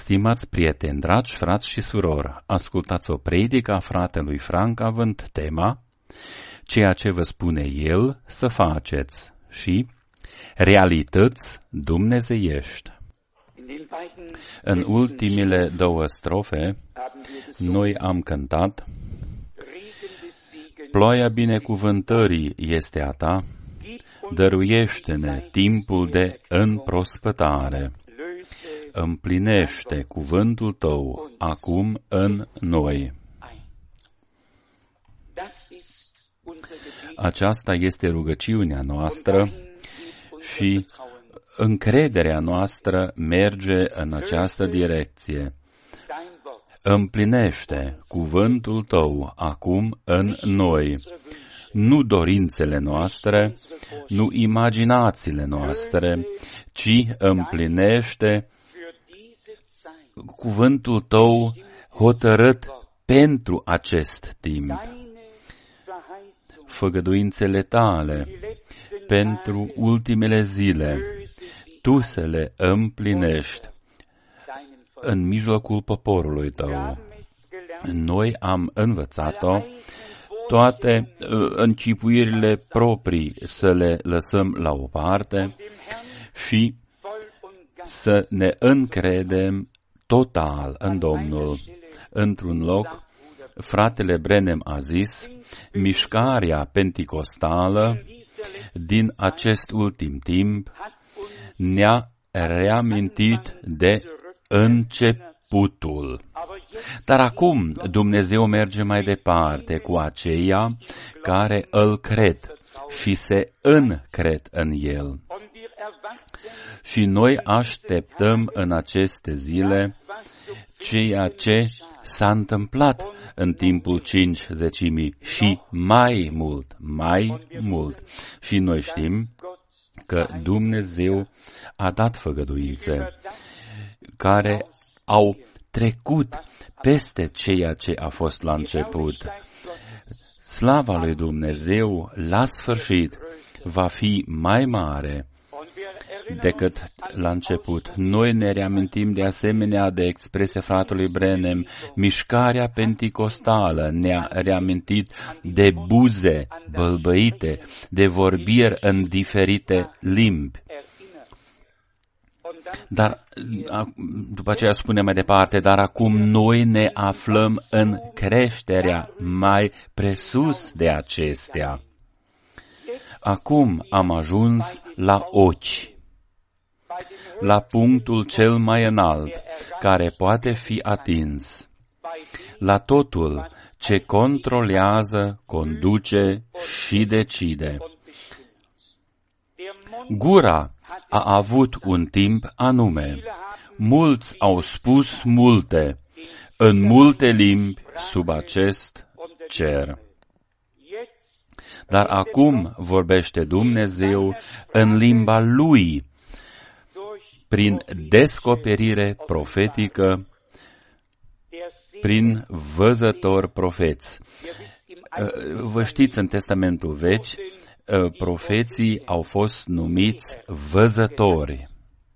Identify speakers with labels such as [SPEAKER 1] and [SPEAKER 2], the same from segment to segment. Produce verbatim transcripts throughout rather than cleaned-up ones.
[SPEAKER 1] Stimați prieteni, dragi frați și surori, ascultați o predică a fratelui Frank având tema Ceea ce vă spune el să faceți și Realități dumnezeiești. În ultimile două strofe, noi am cântat Ploaia binecuvântării este a ta, dăruiește-ne timpul de înprospătare. Împlinește cuvântul tău acum în noi. Aceasta este rugăciunea noastră și încrederea noastră merge în această direcție. Împlinește cuvântul tău acum în noi. Nu dorințele noastre, nu imaginațiile noastre, ci împlinește cuvântul tău hotărât pentru acest timp. Făgăduințele tale pentru ultimele zile, tu să le împlinești în mijlocul poporului tău. Noi am învățat-o, toate închipuirile proprii să le lăsăm la o parte și să ne încredem total în Domnul. Într-un loc, fratele Branham a zis, mișcarea penticostală din acest ultim timp ne-a reamintit de începutul. Dar acum Dumnezeu merge mai departe cu aceia care îl cred și se încred în El. Și noi așteptăm în aceste zile ceea ce s-a întâmplat în timpul cinci zecimii și mai mult, mai mult. Și noi știm că Dumnezeu a dat făgăduințe care au trecut peste ceea ce a fost la început. Slava lui Dumnezeu la sfârșit va fi mai mare decât la început. Noi ne reamintim de asemenea de expresia fratelui Branham, mișcarea penticostală ne-a reamintit de buze bălbăite, de vorbiri în diferite limbi. Dar, după aceea spune mai departe, dar acum noi ne aflăm în creșterea mai presus de acestea. Acum am ajuns la ochi, la punctul cel mai înalt care poate fi atins, la totul ce controlează, conduce și decide. Gura a avut un timp anume. Mulți au spus multe, în multe limbi sub acest cer. Dar acum vorbește Dumnezeu în limba Lui, prin descoperire profetică, prin văzători profeți. Vă știți, în Testamentul Vechi, profeții au fost numiți văzători.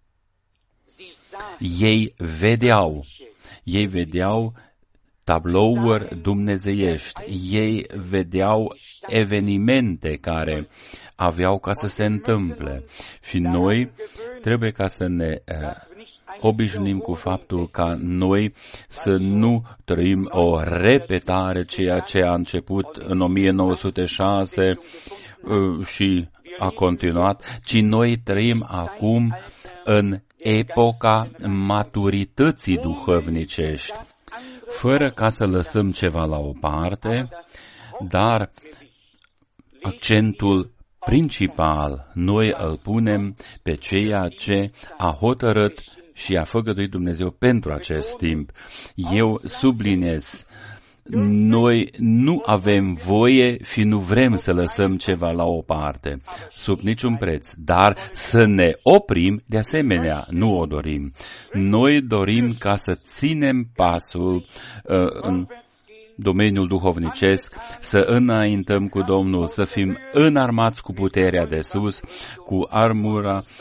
[SPEAKER 1] Ei vedeau, ei vedeau tablouri dumnezeiești, ei vedeau evenimente care aveau ca să se întâmple. Și noi trebuie ca să ne uh, obișnuim cu faptul ca noi să nu trăim o repetare ceea ce a început în o mie nouă sute șase uh, și a continuat, ci noi trăim acum în epoca maturității duhovnicești, fără ca să lăsăm ceva la o parte, dar accentul principal noi îl punem pe ceea ce a hotărât și a făgăduit Dumnezeu pentru acest timp. Eu subliniez, noi nu avem voie și nu vrem să lăsăm ceva la o parte, sub niciun preț, dar să ne oprim, de asemenea, nu o dorim. Noi dorim ca să ținem pasul uh, în domeniul duhovnicesc, să înaintăm cu Domnul, să fim înarmați cu puterea de sus, cu armura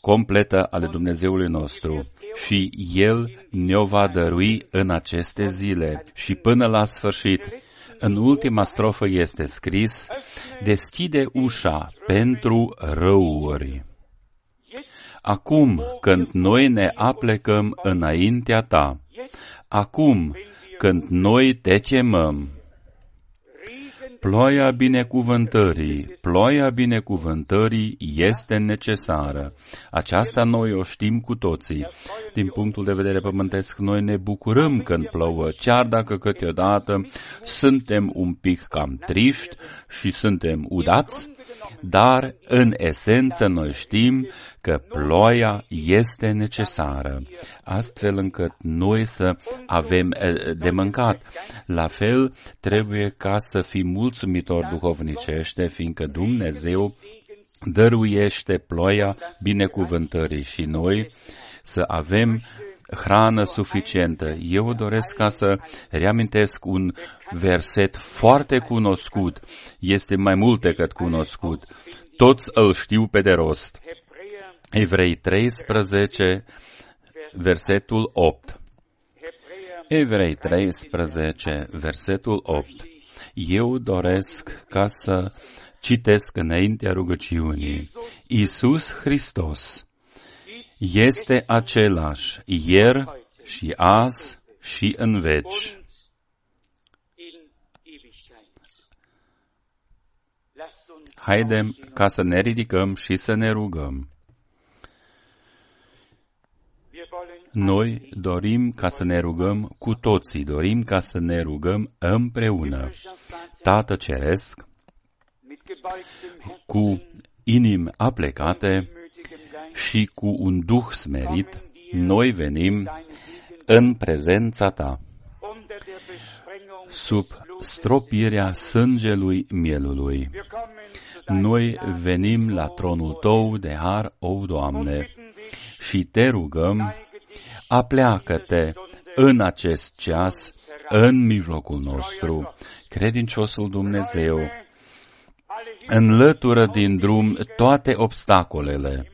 [SPEAKER 1] completă ale Dumnezeului nostru și El ne-o va dărui în aceste zile și până la sfârșit. În ultima strofă este scris, deschide ușa pentru răuri. Acum, când noi ne aplecăm înaintea Ta, acum, când noi Te chemăm, ploaia binecuvântării, ploaia binecuvântării este necesară. Aceasta noi o știm cu toții. Din punctul de vedere pământesc, noi ne bucurăm când plouă, chiar dacă câteodată suntem un pic cam triști și suntem udați, dar în esență noi știm că ploaia este necesară, astfel încât noi să avem de mâncat. La fel, trebuie ca să fim mulțumitori duhovnicește, fiindcă Dumnezeu dăruiește ploaia binecuvântării și noi să avem hrană suficientă. Eu doresc ca să reamintesc un verset foarte cunoscut. Este mai mult decât cunoscut. Toți îl știu pe de rost. Evrei treisprezece, versetul opt. Evrei treisprezece, versetul opt. Eu doresc ca să citesc înaintea rugăciunii. Iisus Hristos este același ieri și azi și în veci. Haidem ca să ne ridicăm și să ne rugăm. Noi dorim ca să ne rugăm cu toții, dorim ca să ne rugăm împreună. Tată Ceresc, cu inimi aplecate și cu un duh smerit, noi venim în prezența Ta, sub stropirea sângelui mielului. Noi venim la tronul Tău de har, o Doamne, și Te rugăm, apleacă-Te în acest ceas, în mijlocul nostru, credinciosul Dumnezeu, înlătură din drum toate obstacolele,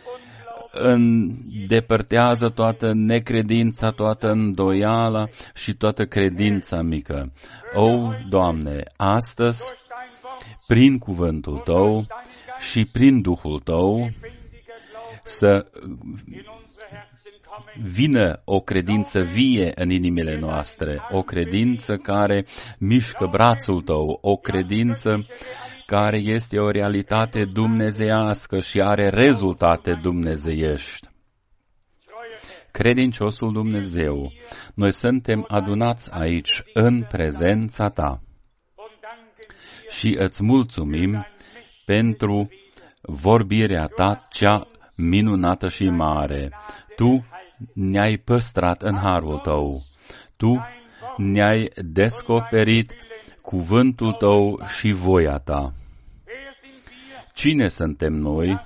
[SPEAKER 1] îndepărtează toată necredința, toată îndoiala și toată credința mică. O, Doamne, astăzi, prin cuvântul Tău și prin Duhul Tău, să vină o credință vie în inimile noastre, o credință care mișcă brațul Tău, o credință care este o realitate dumnezeiască și are rezultate dumnezeiești. Credinciosul Dumnezeu, noi suntem adunați aici în prezența Ta și îți mulțumim pentru vorbirea Ta cea minunată și mare. Tu ne-ai păstrat în harul Tău. Tu ne-ai descoperit cuvântul Tău și voia Ta. Cine suntem noi,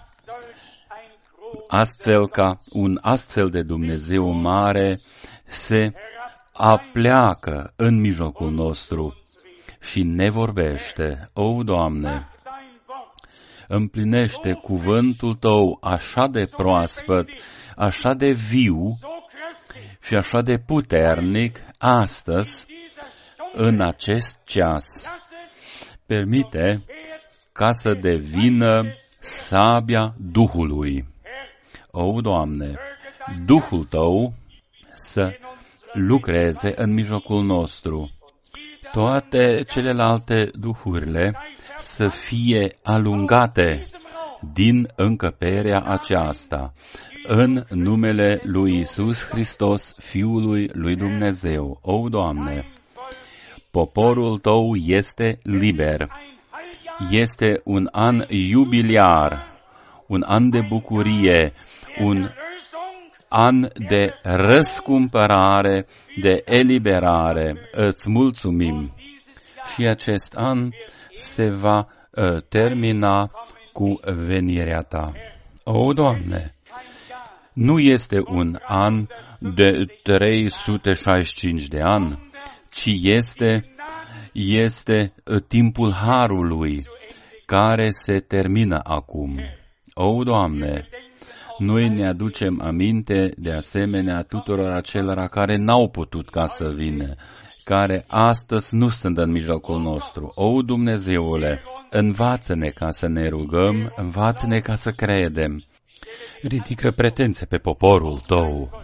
[SPEAKER 1] astfel ca un astfel de Dumnezeu mare se apleacă în mijlocul nostru și ne vorbește? O, Doamne, împlinește cuvântul Tău așa de proaspăt, așa de viu și așa de puternic astăzi, în acest ceas. Permite ca să devină sabia Duhului. O, Doamne, Duhul Tău să lucreze în mijlocul nostru. Toate celelalte duhurile să fie alungate din încăperea aceasta, în numele lui Iisus Hristos, Fiului lui Dumnezeu. O, Doamne, poporul Tău este liber. Este un an iubiliar, un an de bucurie, un an de răscumpărare, de eliberare. Îți mulțumim. Și acest an se va uh, termina cu venirea Ta. O, Doamne, nu este un an de trei sute șaizeci și cinci de ani, ci este, este timpul harului care se termină acum. O, Doamne, Noi ne aducem aminte de asemenea tuturor acelora care n-au putut ca să vină, care astăzi nu sunt în mijlocul nostru. O, Dumnezeule, învață-ne ca să ne rugăm, învață-ne ca să credem. Ridică pretențe pe poporul tău.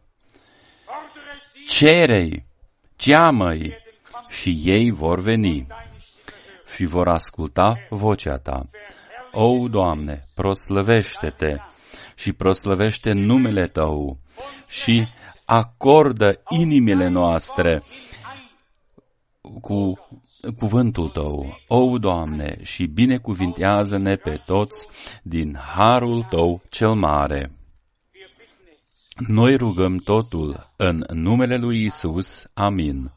[SPEAKER 1] Cere-i, cheamă-i și ei vor veni și vor asculta vocea ta. O, Doamne, proslăvește-te și proslăvește numele Tău și acordă inimile noastre cu cuvântul Tău. O, Doamne, și binecuvintează-ne pe toți din harul Tău cel mare. Noi rugăm totul în numele lui Isus. Amin.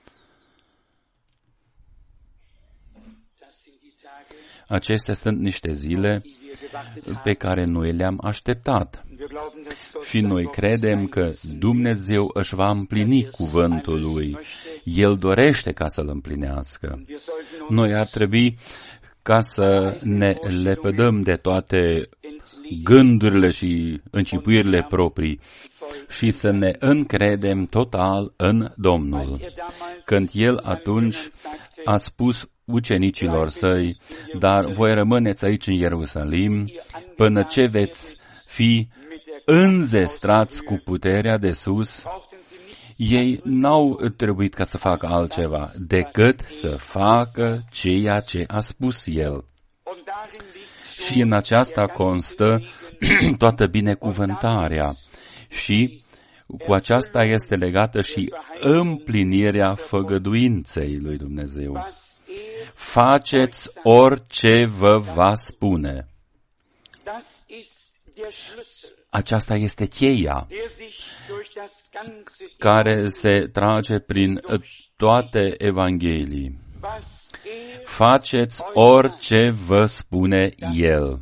[SPEAKER 1] Acestea sunt niște zile pe care noi le-am așteptat. Și noi credem că Dumnezeu își va împlini cuvântul Lui. El dorește ca să-L împlinească. Noi ar trebui ca să ne lepădăm de toate gândurile și închipuirile proprii și să ne încredem total în Domnul. Când El atunci a spus ucenicilor săi, dar voi rămâneți aici în Ierusalim până ce veți fi înzestrați cu puterea de sus, ei n-au trebuit ca să facă altceva decât să facă ceea ce a spus El. Și în aceasta constă toată binecuvântarea și cu aceasta este legată și împlinirea făgăduinței lui Dumnezeu. Faceți orice vă va spune. Aceasta este cheia care se trage prin toate Evanghelii. Faceți orice vă spune El.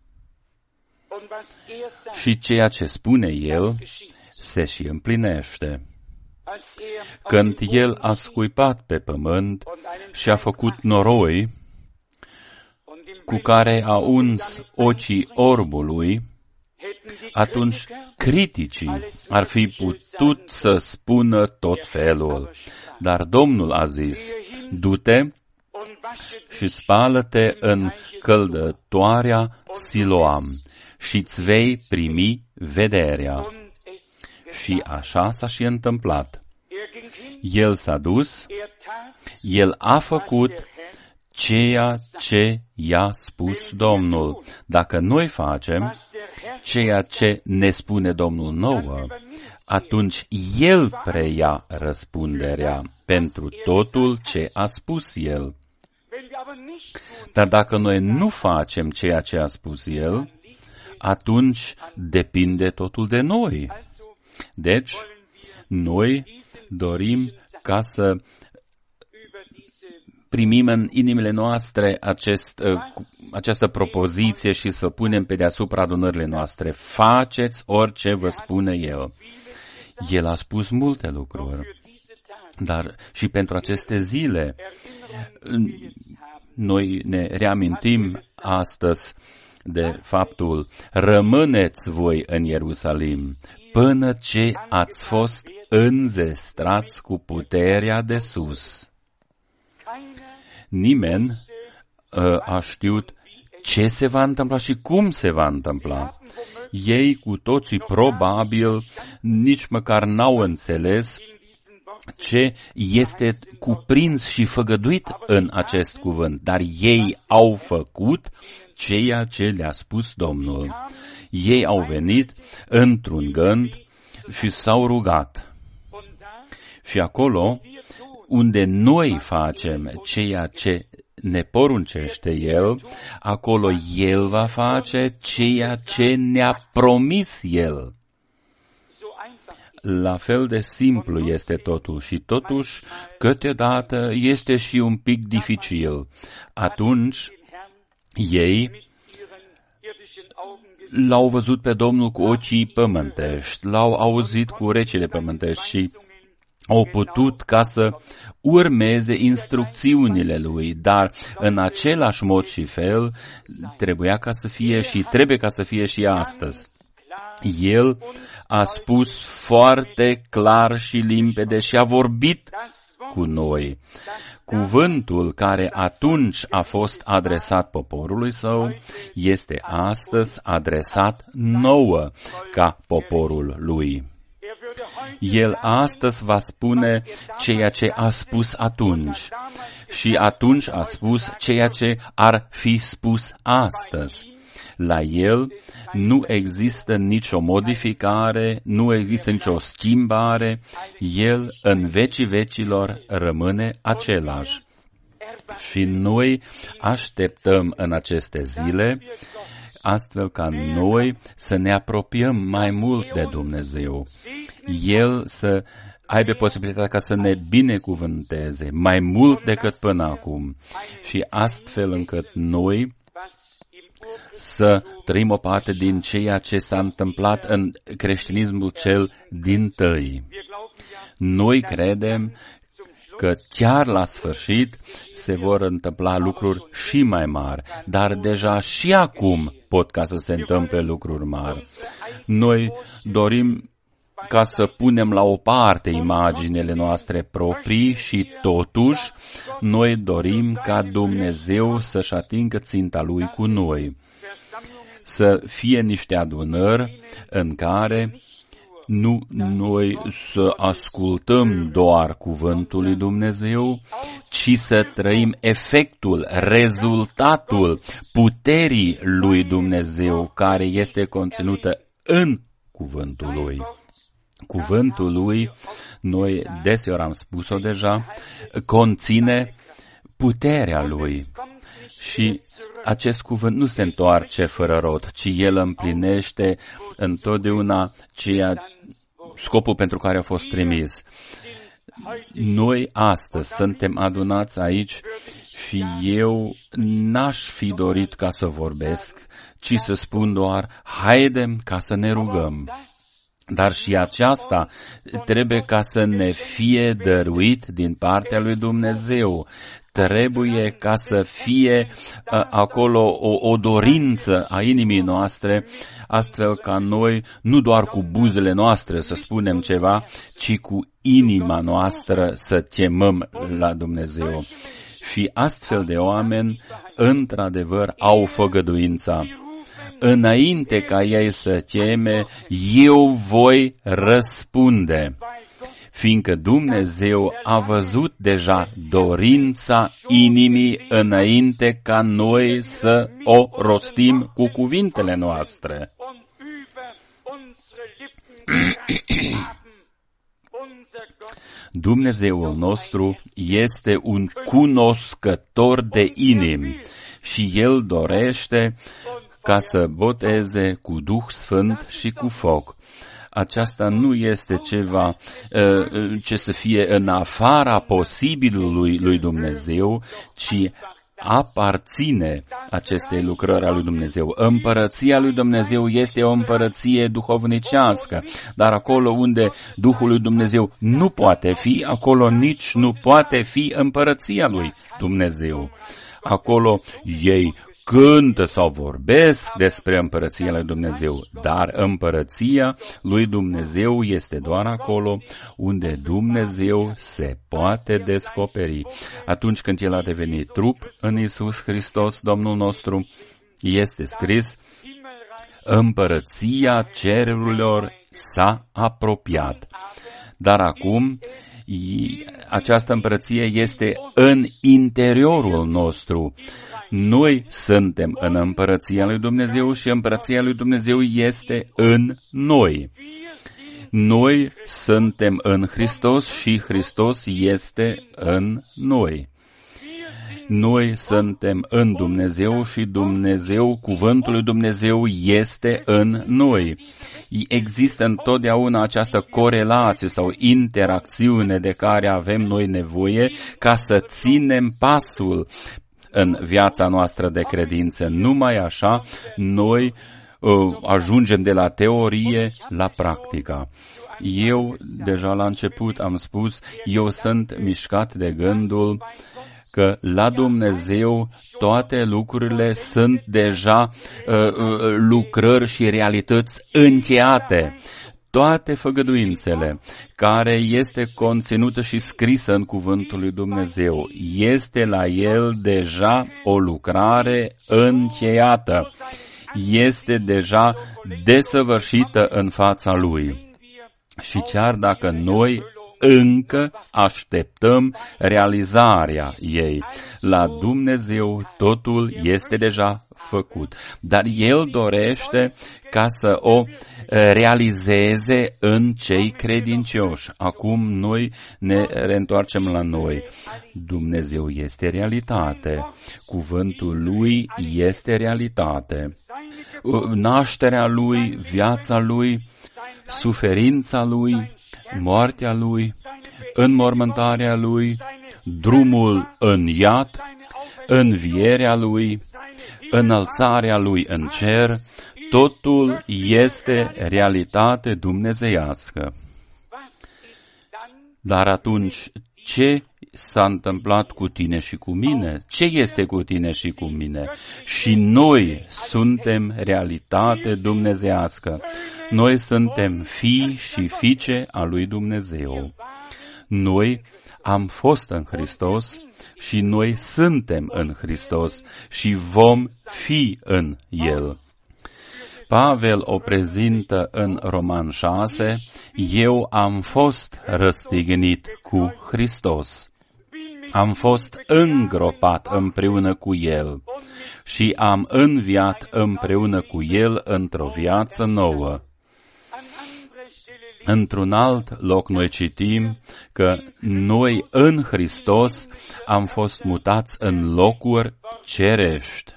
[SPEAKER 1] Și ceea ce spune El se și împlinește. Când El a scuipat pe pământ și a făcut noroi cu care a uns ochii orbului, atunci criticii ar fi putut să spună tot felul. Dar Domnul a zis, du-te și spală-te în căldătoarea Siloam și-ți vei primi vederea. Și așa s-a și întâmplat. El s-a dus, El a făcut ceea ce i-a spus Domnul. Dacă noi facem ceea ce ne spune Domnul nouă, atunci El preia răspunderea pentru totul ce a spus El. Dar dacă noi nu facem ceea ce a spus El, atunci depinde totul de noi. Deci, noi dorim ca să primim în inimile noastre acest, această propoziție și să punem pe deasupra adunările noastre. Faceți orice vă spune El. El a spus multe lucruri, dar și pentru aceste zile noi ne reamintim astăzi de faptul, rămâneți voi în Ierusalim până ce ați fost înzestrați cu puterea de sus. Nimeni uh, a știut ce se va întâmpla și cum se va întâmpla. Ei cu toții probabil nici măcar n-au înțeles ce este cuprins și făgăduit în acest cuvânt, dar ei au făcut ceea ce le-a spus Domnul. Ei au venit într-un gând și s-au rugat. Și acolo unde noi facem ceea ce ne poruncește El, acolo El va face ceea ce ne-a promis El. La fel de simplu este totul și totuși câteodată este și un pic dificil. Atunci ei l-au văzut pe Domnul cu ochii pământești, l-au auzit cu urechile pământești și au putut ca să urmeze instrucțiunile Lui, dar în același mod și fel trebuia ca să fie și trebuie ca să fie și astăzi. El a spus foarte clar și limpede și a vorbit cu noi. Cuvântul care atunci a fost adresat poporului său este astăzi adresat nouă ca poporul lui. El astăzi va spune ceea ce a spus atunci și atunci a spus ceea ce ar fi spus astăzi. La el nu există nicio modificare, nu există nicio schimbare, el în vecii vecilor rămâne același. Și noi așteptăm în aceste zile, astfel ca noi să ne apropiem mai mult de Dumnezeu. El să aibă posibilitatea ca să ne binecuvânteze mai mult decât până acum și astfel încât noi să trăim o parte din ceea ce s-a întâmplat în creștinismul cel dintâi. Noi credem că chiar la sfârșit se vor întâmpla lucruri și mai mari, dar deja și acum pot ca să se întâmple lucruri mari. Noi dorim ca să punem la o parte imaginele noastre proprii și totuși noi dorim ca Dumnezeu să-și atingă ținta Lui cu noi. Să fie niște adunări în care nu noi să ascultăm doar cuvântul lui Dumnezeu, ci să trăim efectul, rezultatul puterii lui Dumnezeu care este conținută în cuvântul lui. Cuvântul lui, noi deseori am spus-o deja, conține puterea lui. Și acest cuvânt nu se întoarce fără rod, ci el împlinește întotdeauna ceea, scopul pentru care a fost trimis. Noi astăzi suntem adunați aici și eu n-aș fi dorit ca să vorbesc, ci să spun doar, haidem ca să ne rugăm. Dar și aceasta trebuie ca să ne fie dăruit din partea lui Dumnezeu. Trebuie ca să fie uh, acolo o, o dorință a inimii noastre, astfel ca noi, nu doar cu buzele noastre să spunem ceva, ci cu inima noastră să chemăm la Dumnezeu. Și astfel de oameni, într-adevăr, au făgăduința. Înainte ca ei să cheme, eu voi răspunde, fiindcă Dumnezeu a văzut deja dorința inimii înainte ca noi să o rostim cu cuvintele noastre. Dumnezeul nostru este un cunoscător de inimi și El dorește ca să boteze cu Duh Sfânt și cu foc. Aceasta nu este ceva uh, ce să fie în afara posibilului lui Dumnezeu, ci aparține acestei lucrări a lui Dumnezeu. Împărăția lui Dumnezeu este o împărăție duhovnicească, dar acolo unde Duhul lui Dumnezeu nu poate fi, acolo nici nu poate fi împărăția lui Dumnezeu. Acolo ei cântă sau vorbesc despre împărăția lui Dumnezeu, dar împărăția lui Dumnezeu este doar acolo unde Dumnezeu se poate descoperi. Atunci când El a devenit trup în Iisus Hristos, Domnul nostru, este scris, împărăția cerurilor s-a apropiat. Dar acum această împărăție este în interiorul nostru. Noi suntem în împărăția lui Dumnezeu și împărăția lui Dumnezeu este în noi. Noi suntem în Hristos și Hristos este în noi. Noi suntem în Dumnezeu și Dumnezeu, cuvântul lui Dumnezeu este în noi. Există întotdeauna această corelație sau interacțiune de care avem noi nevoie ca să ținem pasul în viața noastră de credință. Numai așa noi uh, ajungem de la teorie la practica. Eu, deja la început am spus, eu sunt mișcat de gândul că la Dumnezeu toate lucrurile sunt deja uh, lucrări și realități încheiate. Toate făgăduințele care este conținută și scrisă în cuvântul lui Dumnezeu, este la el deja o lucrare încheiată. Este deja desăvârșită în fața lui. Și chiar dacă noi încă așteptăm realizarea ei, la Dumnezeu totul este deja făcut. Dar El dorește ca să o realizeze în cei credincioși. Acum noi ne reîntoarcem la noi. Dumnezeu este realitate. Cuvântul Lui este realitate. Nașterea Lui, viața Lui, suferința Lui, moartea Lui, înmormântarea Lui, drumul în iad, învierea Lui, înălțarea Lui în cer, totul este realitate dumnezeiască. Dar atunci, ce s-a întâmplat cu tine și cu mine? Ce este cu tine și cu mine? Și noi suntem realitate dumnezeiască. Noi suntem fii și fiice a lui Dumnezeu. Noi am fost în Hristos și noi suntem în Hristos și vom fi în El. Pavel o prezintă în Roman șase, eu am fost răstignit cu Hristos. Am fost îngropat împreună cu El și am înviat împreună cu El într-o viață nouă. Într-un alt loc noi citim că noi în Hristos am fost mutați în locuri cerești.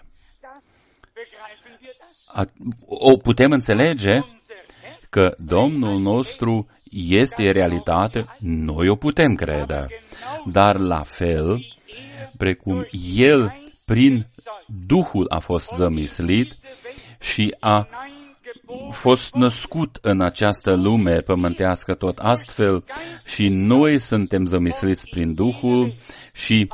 [SPEAKER 1] O putem înțelege că Domnul nostru este realitate, noi o putem crede, dar la fel, precum El prin Duhul a fost zămislit și a fost născut în această lume pământească tot astfel și noi suntem zămisliți prin Duhul și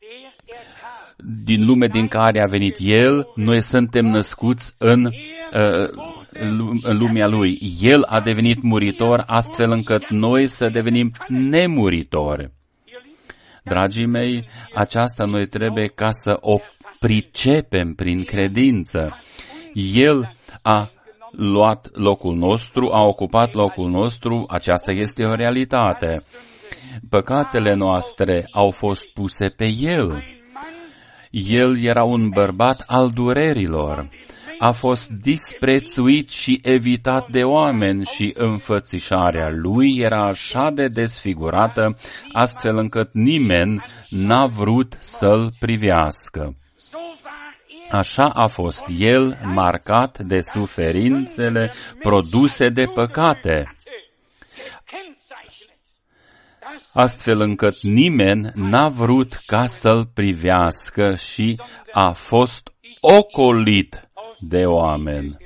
[SPEAKER 1] din lume din care a venit El, noi suntem născuți în, uh, în lumea Lui. El a devenit muritor astfel încât noi să devenim nemuritori. Dragii mei, aceasta noi trebuie ca să o pricepem prin credință. El a luat locul nostru, a ocupat locul nostru, aceasta este o realitate. Păcatele noastre au fost puse pe El. El era un bărbat al durerilor. A fost disprețuit și evitat de oameni și înfățișarea Lui era așa de desfigurată, astfel încât nimeni n-a vrut să-L privească. Așa a fost El marcat de suferințele produse de păcate, astfel încât nimeni n-a vrut ca să-L privească și a fost ocolit de oameni.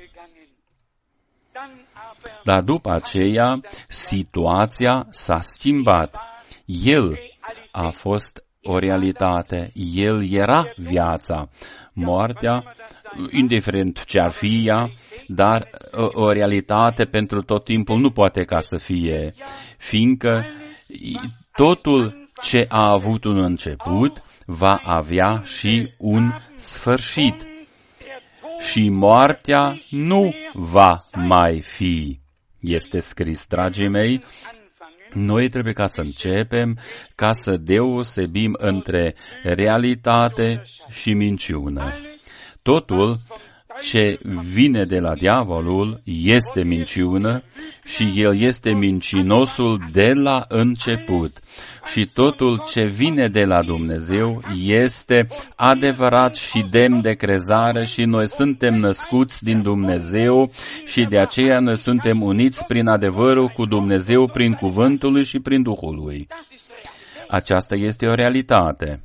[SPEAKER 1] Dar după aceea, situația s-a schimbat. El a fost o realitate. El era viața. Moartea, indiferent ce ar fi ea, dar o, o realitate pentru tot timpul nu poate ca să fie, fiindcă totul ce a avut un început va avea și un sfârșit. Și moartea nu va mai fi. Este scris, dragii mei, noi trebuie ca să începem, ca să deosebim între realitate și minciună. Totul ce vine de la diavolul este minciună și el este mincinosul de la început. Și totul ce vine de la Dumnezeu este adevărat și demn de crezare și noi suntem născuți din Dumnezeu și de aceea noi suntem uniți prin adevărul cu Dumnezeu, prin cuvântul Lui și prin Duhul Lui. Aceasta este o realitate.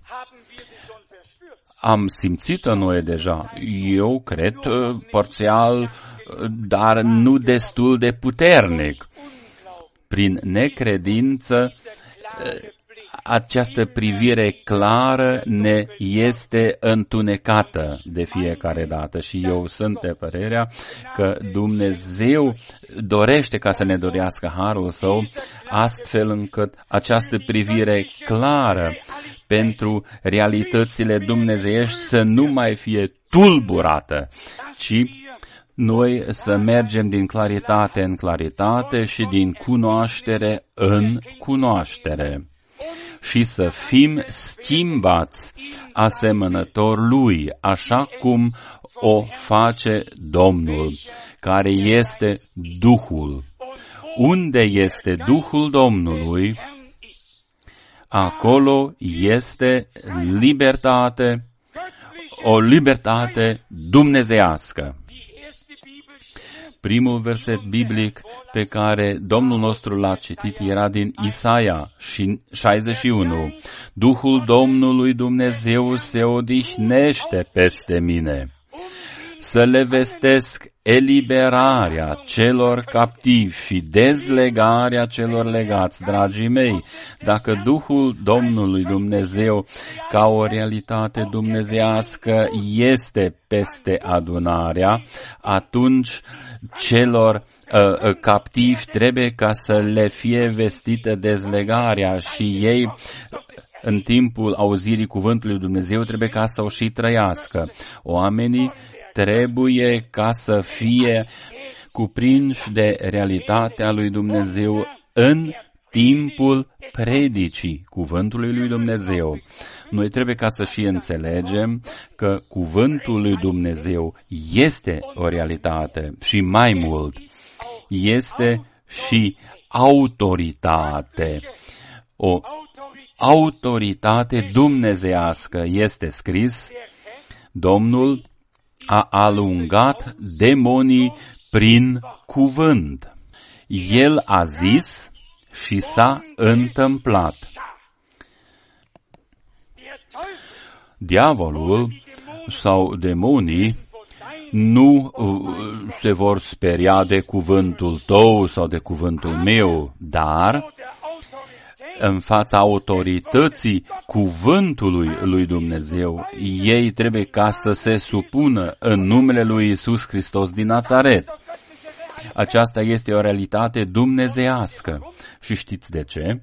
[SPEAKER 1] Am simțit-o noi deja. Eu cred parțial, dar nu destul de puternic. Prin necredință, această privire clară ne este întunecată de fiecare dată și eu sunt de părerea că Dumnezeu dorește ca să ne dorească harul Său, astfel încât această privire clară pentru realitățile dumnezeiești să nu mai fie tulburată, ci noi să mergem din claritate în claritate și din cunoaștere în cunoaștere și să fim schimbați asemănător Lui, așa cum o face Domnul, care este Duhul. Unde este Duhul Domnului, acolo este libertate, o libertate dumnezeiască. Primul verset biblic pe care Domnul nostru l-a citit era din Isaia șaizeci și unu. Duhul Domnului Dumnezeu se odihnește peste mine, să le vestesc eliberarea celor captivi și dezlegarea celor legați. Dragii mei, dacă Duhul Domnului Dumnezeu ca o realitate dumnezeiască este peste adunarea, atunci celor uh, captivi trebuie ca să le fie vestită dezlegarea și ei în timpul auzirii cuvântului lui Dumnezeu trebuie ca să o și trăiască. Oamenii trebuie ca să fie cuprinși de realitatea lui Dumnezeu în timpul predicii cuvântului lui Dumnezeu. Noi trebuie ca să și înțelegem că cuvântul lui Dumnezeu este o realitate și mai mult, este și autoritate. O autoritate dumnezeiască. Este scris, Domnul a alungat demonii prin cuvânt. El a zis și s-a întâmplat. Diavolul sau demonii nu se vor speria de cuvântul tău sau de cuvântul meu, dar în fața autorității cuvântului lui Dumnezeu, ei trebuie ca să se supună în numele lui Iisus Hristos din Nazaret. Aceasta este o realitate dumnezeiască. Și știți de ce?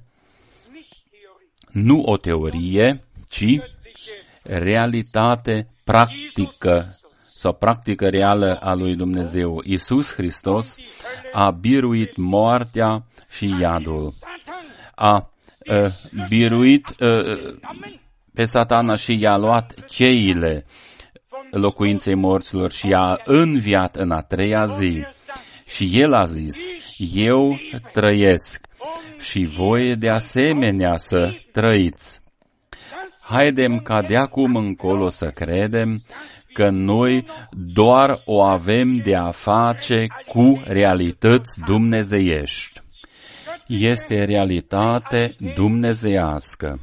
[SPEAKER 1] Nu o teorie, ci realitate practică sau practică reală a lui Dumnezeu. Iisus Hristos a biruit moartea și iadul. A uh, biruit uh, pe Satana și i-a luat cheile locuinței morților și i-a înviat în a treia zi. Și El a zis, eu trăiesc și voi de asemenea să trăiți. Haidem ca de acum încolo să credem că noi doar o avem de a face cu realități dumnezeiești. Este realitate dumnezeiască.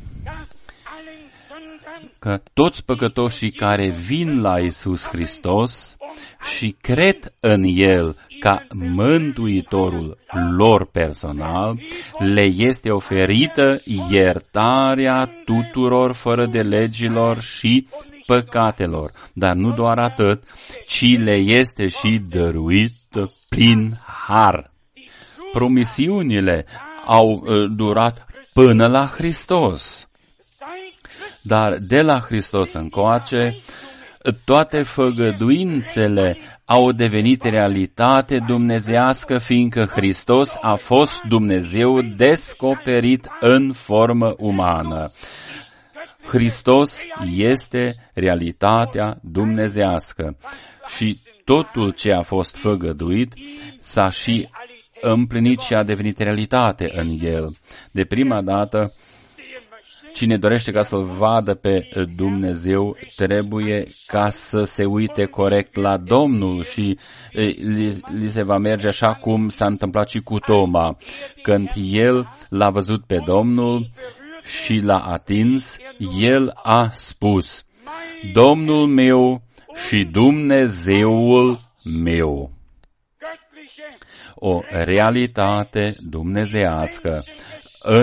[SPEAKER 1] Că toți păcătoșii care vin la Iisus Hristos și cred în El ca mântuitorul lor personal, le este oferită iertarea tuturor fără de legilor și păcatelor. Dar nu doar atât, ci le este și dăruit prin har. Promisiunile au uh, durat până la Hristos. Dar de la Hristos încoace, toate făgăduințele au devenit realitate dumnezeiască, fiindcă Hristos a fost Dumnezeu descoperit în formă umană. Hristos este realitatea dumnezeiască și totul ce a fost făgăduit s-a și împlinit și a devenit realitate în El. De prima dată, cine dorește ca să-L vadă pe Dumnezeu, trebuie ca să se uite corect la Domnul și li, li se va merge așa cum s-a întâmplat și cu Toma. Când el l-a văzut pe Domnul și l-a atins, el a spus, Domnul meu și Dumnezeul meu. O realitate dumnezeiască în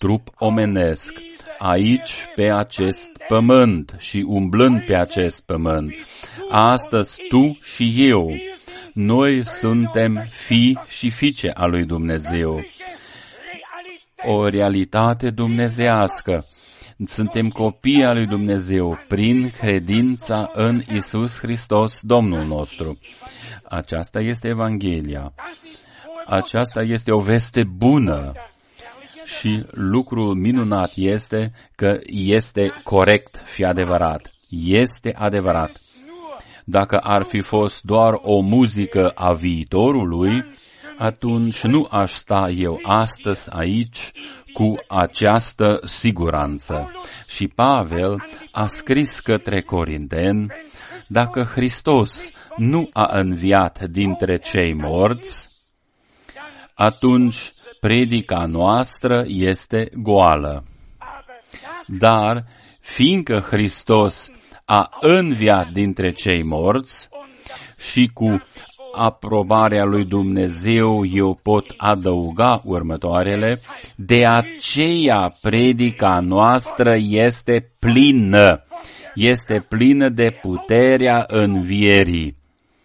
[SPEAKER 1] trup omenesc, aici pe acest pământ și umblând pe acest pământ. Astăzi tu și eu, noi suntem fii și fiice a lui Dumnezeu. O realitate dumnezeiască. Suntem copii al lui Dumnezeu prin credința în Iisus Hristos, Domnul nostru. Aceasta este Evanghelia. Aceasta este o veste bună. Și lucrul minunat este că este corect și adevărat. Este adevărat. Dacă ar fi fost doar o muzică a viitorului, atunci nu aș sta eu astăzi aici cu această siguranță. Și Pavel a scris către Corinteni, dacă Hristos nu a înviat dintre cei morți, atunci predica noastră este goală. Dar, fiindcă Hristos a înviat dintre cei morți și cu aprobarea lui Dumnezeu eu pot adăuga următoarele, de aceea predica noastră este plină, este plină de puterea învierii.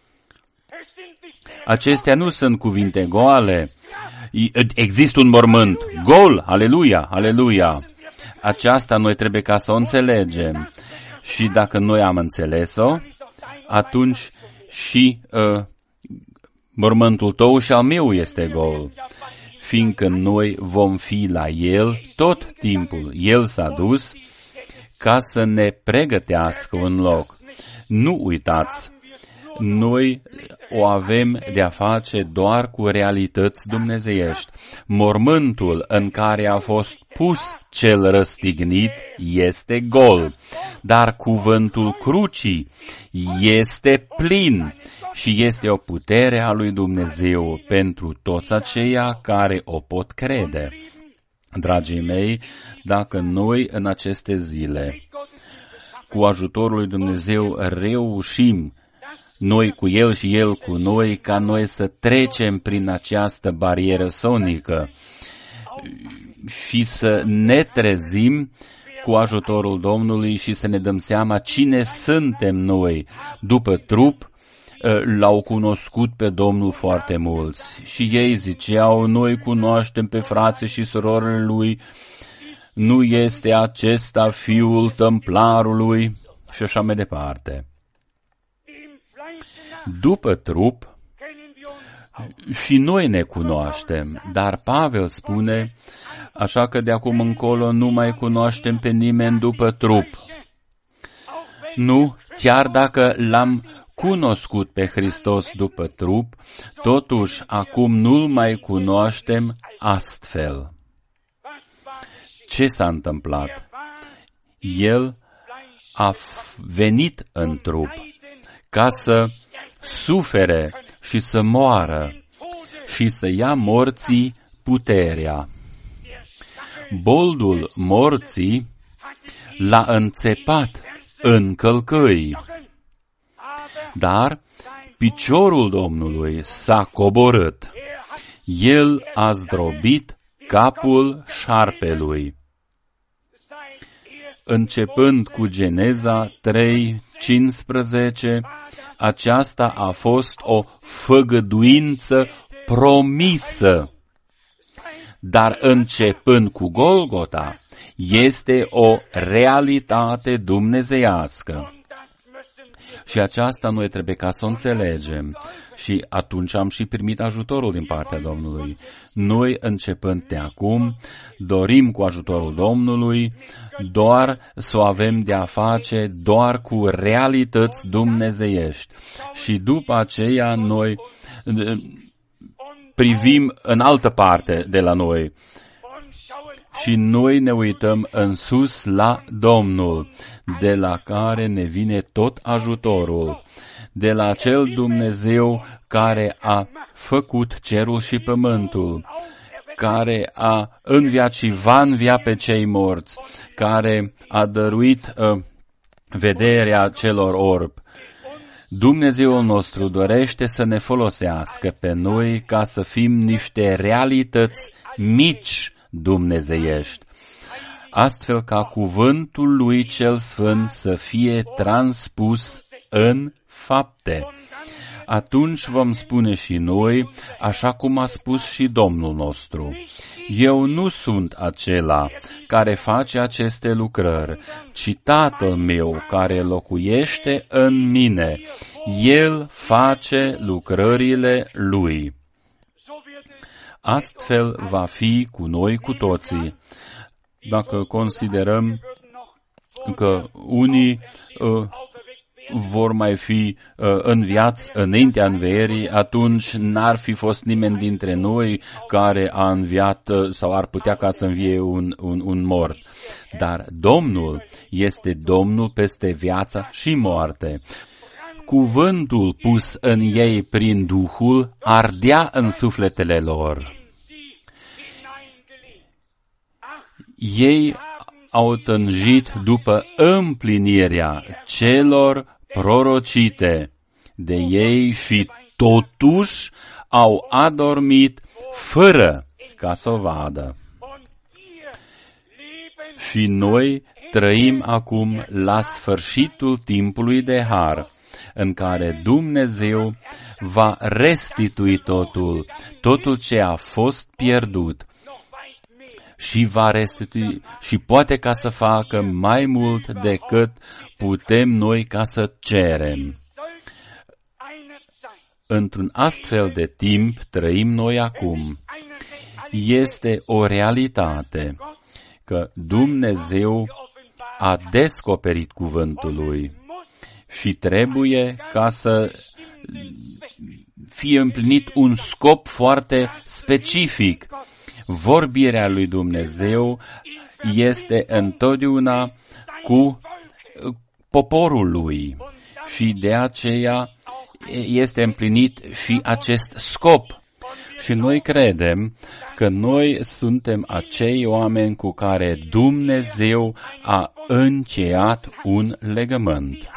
[SPEAKER 1] Acestea nu sunt cuvinte goale. Există un mormânt gol, aleluia, aleluia. Aceasta noi trebuie ca să o înțelegem. Și dacă noi am înțeles-o, atunci și uh, mormântul tău și al meu este gol. Fiindcă noi vom fi la El tot timpul. El s-a dus ca să ne pregătească un loc. Nu uitați, noi o avem de-a face doar cu realități dumnezeiești. Mormântul în care a fost pus cel răstignit este gol, dar cuvântul crucii este plin și este o putere a lui Dumnezeu pentru toți aceia care o pot crede. Dragii mei, dacă noi în aceste zile, cu ajutorul lui Dumnezeu, reușim noi cu El și El cu noi, ca noi să trecem prin această barieră sonică și să ne trezim cu ajutorul Domnului și să ne dăm seama cine suntem noi. După trup, l-au cunoscut pe Domnul foarte mulți și ei ziceau, noi cunoaștem pe frații și surorile lui, nu este acesta fiul tâmplarului și așa mai departe. După trup, și noi ne cunoaștem, dar Pavel spune, așa că de acum încolo nu mai cunoaștem pe nimeni după trup. Nu, chiar dacă l-am cunoscut pe Hristos după trup, totuși acum nu-l mai cunoaștem astfel. Ce s-a întâmplat? El a venit în trup ca să sufere și să moară și să ia morții puterea. Boldul morții l-a înțepat în călcăi, dar piciorul Domnului s-a coborât. El a zdrobit capul șarpelui. Începând cu Geneza trei cincisprezece, aceasta a fost o făgăduință promisă. Dar începând cu Golgota, este o realitate dumnezeiască. Și aceasta noi trebuie ca să o înțelegem. Și atunci am și primit ajutorul din partea Domnului. Noi, începând de acum, dorim cu ajutorul Domnului doar să o avem de a face doar cu realități dumnezeiești. Și după aceea noi privim în altă parte de la noi. Și noi ne uităm în sus la Domnul, de la care ne vine tot ajutorul, de la acel Dumnezeu care a făcut cerul și pământul, care a înviat și va învia pe cei morți, care a dăruit uh, vederea celor orbi. Dumnezeul nostru dorește să ne folosească pe noi ca să fim niște realități mici dumnezeiești. astfel ca cuvântul lui cel sfânt să fie transpus în fapte. Atunci vom spune și noi, așa cum a spus și Domnul nostru: eu nu sunt acela care face aceste lucrări, ci Tatăl meu care locuiește în mine. El face lucrările lui. Astfel va fi cu noi cu toții. Dacă considerăm că unii uh, vor mai fi uh, în viață înaintea învierii, atunci n-ar fi fost nimeni dintre noi care a înviat uh, sau ar putea ca să învie un, un, un mort. Dar Domnul este Domnul peste viața și moarte. Cuvântul pus în ei prin Duhul ardea în sufletele lor. Ei au tânjit după împlinirea celor prorocite de ei și totuși au adormit fără ca să o vadă. Și noi trăim acum la sfârșitul timpului de har, în care Dumnezeu va restitui totul, totul ce a fost pierdut, și va restitui și poate ca să facă mai mult decât putem noi ca să cerem. Într-un astfel de timp trăim noi acum. Este o realitate că Dumnezeu a descoperit cuvântul lui și trebuie ca să fie împlinit un scop foarte specific. Vorbirea lui Dumnezeu este întotdeauna cu poporul lui și de aceea este împlinit și acest scop. Și noi credem că noi suntem acei oameni cu care Dumnezeu a încheiat un legământ.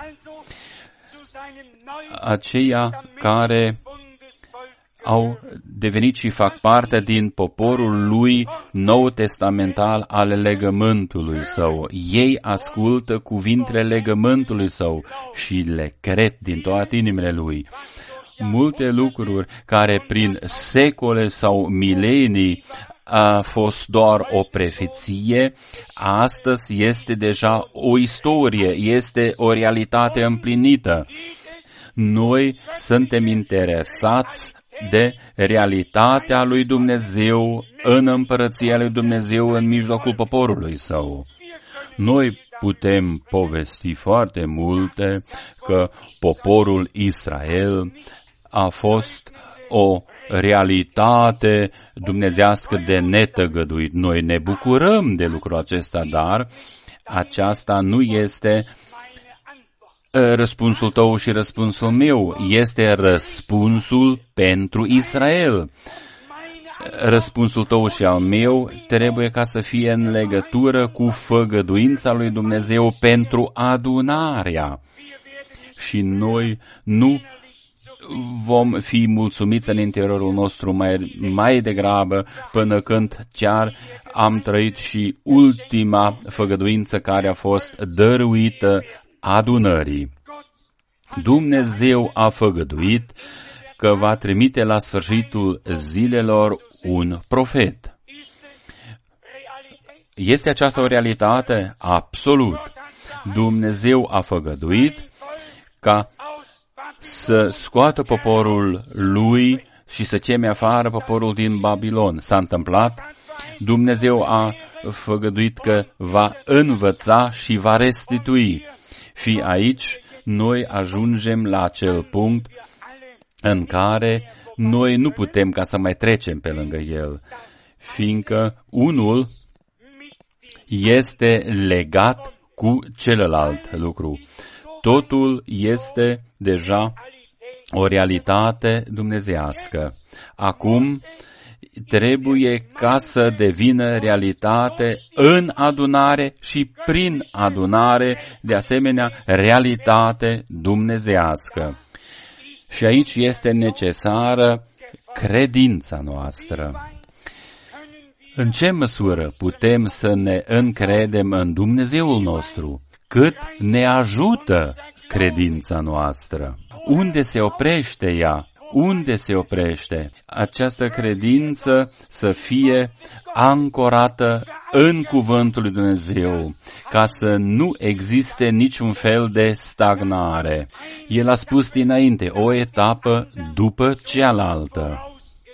[SPEAKER 1] Aceia care au devenit și fac parte din poporul lui nou testamental al legământului său. Ei ascultă cuvintele legământului său și le cred din toate inimile lui. Multe lucruri care prin secole sau milenii a fost doar o profeție, astăzi este deja o istorie, este o realitate împlinită. Noi suntem interesați de realitatea lui Dumnezeu în împărăția lui Dumnezeu în mijlocul poporului său. Noi putem povesti foarte multe că poporul Israel a fost o realitate dumnezească de netăgăduit. Noi ne bucurăm de lucrul acesta, dar aceasta nu este răspunsul tău și răspunsul meu, este răspunsul pentru Israel. Răspunsul tău și al meu trebuie ca să fie în legătură cu făgăduința lui Dumnezeu pentru adunarea. Și noi nu vom fi mulțumiți în interiorul nostru mai, mai degrabă până când chiar am trăit și ultima făgăduință care a fost dăruită adunării. Dumnezeu a făgăduit că va trimite la sfârșitul zilelor un profet. Este aceasta o realitate? Absolut. Dumnezeu a făgăduit ca să scoată poporul lui și să cheme afară poporul din Babilon. S-a întâmplat? Dumnezeu a făgăduit că va învăța și va restitui. Și aici noi ajungem la acel punct în care noi nu putem ca să mai trecem pe lângă el, fiindcă unul este legat cu celălalt lucru. Totul este deja o realitate dumnezeiască. Acum trebuie ca să devină realitate în adunare și prin adunare, de asemenea, realitate dumnezeiască. Și aici este necesară credința noastră. În ce măsură putem să ne încredem în Dumnezeul nostru? Cât ne ajută credința noastră? Unde se oprește ea? Unde se oprește? Această credință să fie ancorată în Cuvântul lui Dumnezeu, ca să nu existe niciun fel de stagnare. El a spus dinainte, o etapă după cealaltă.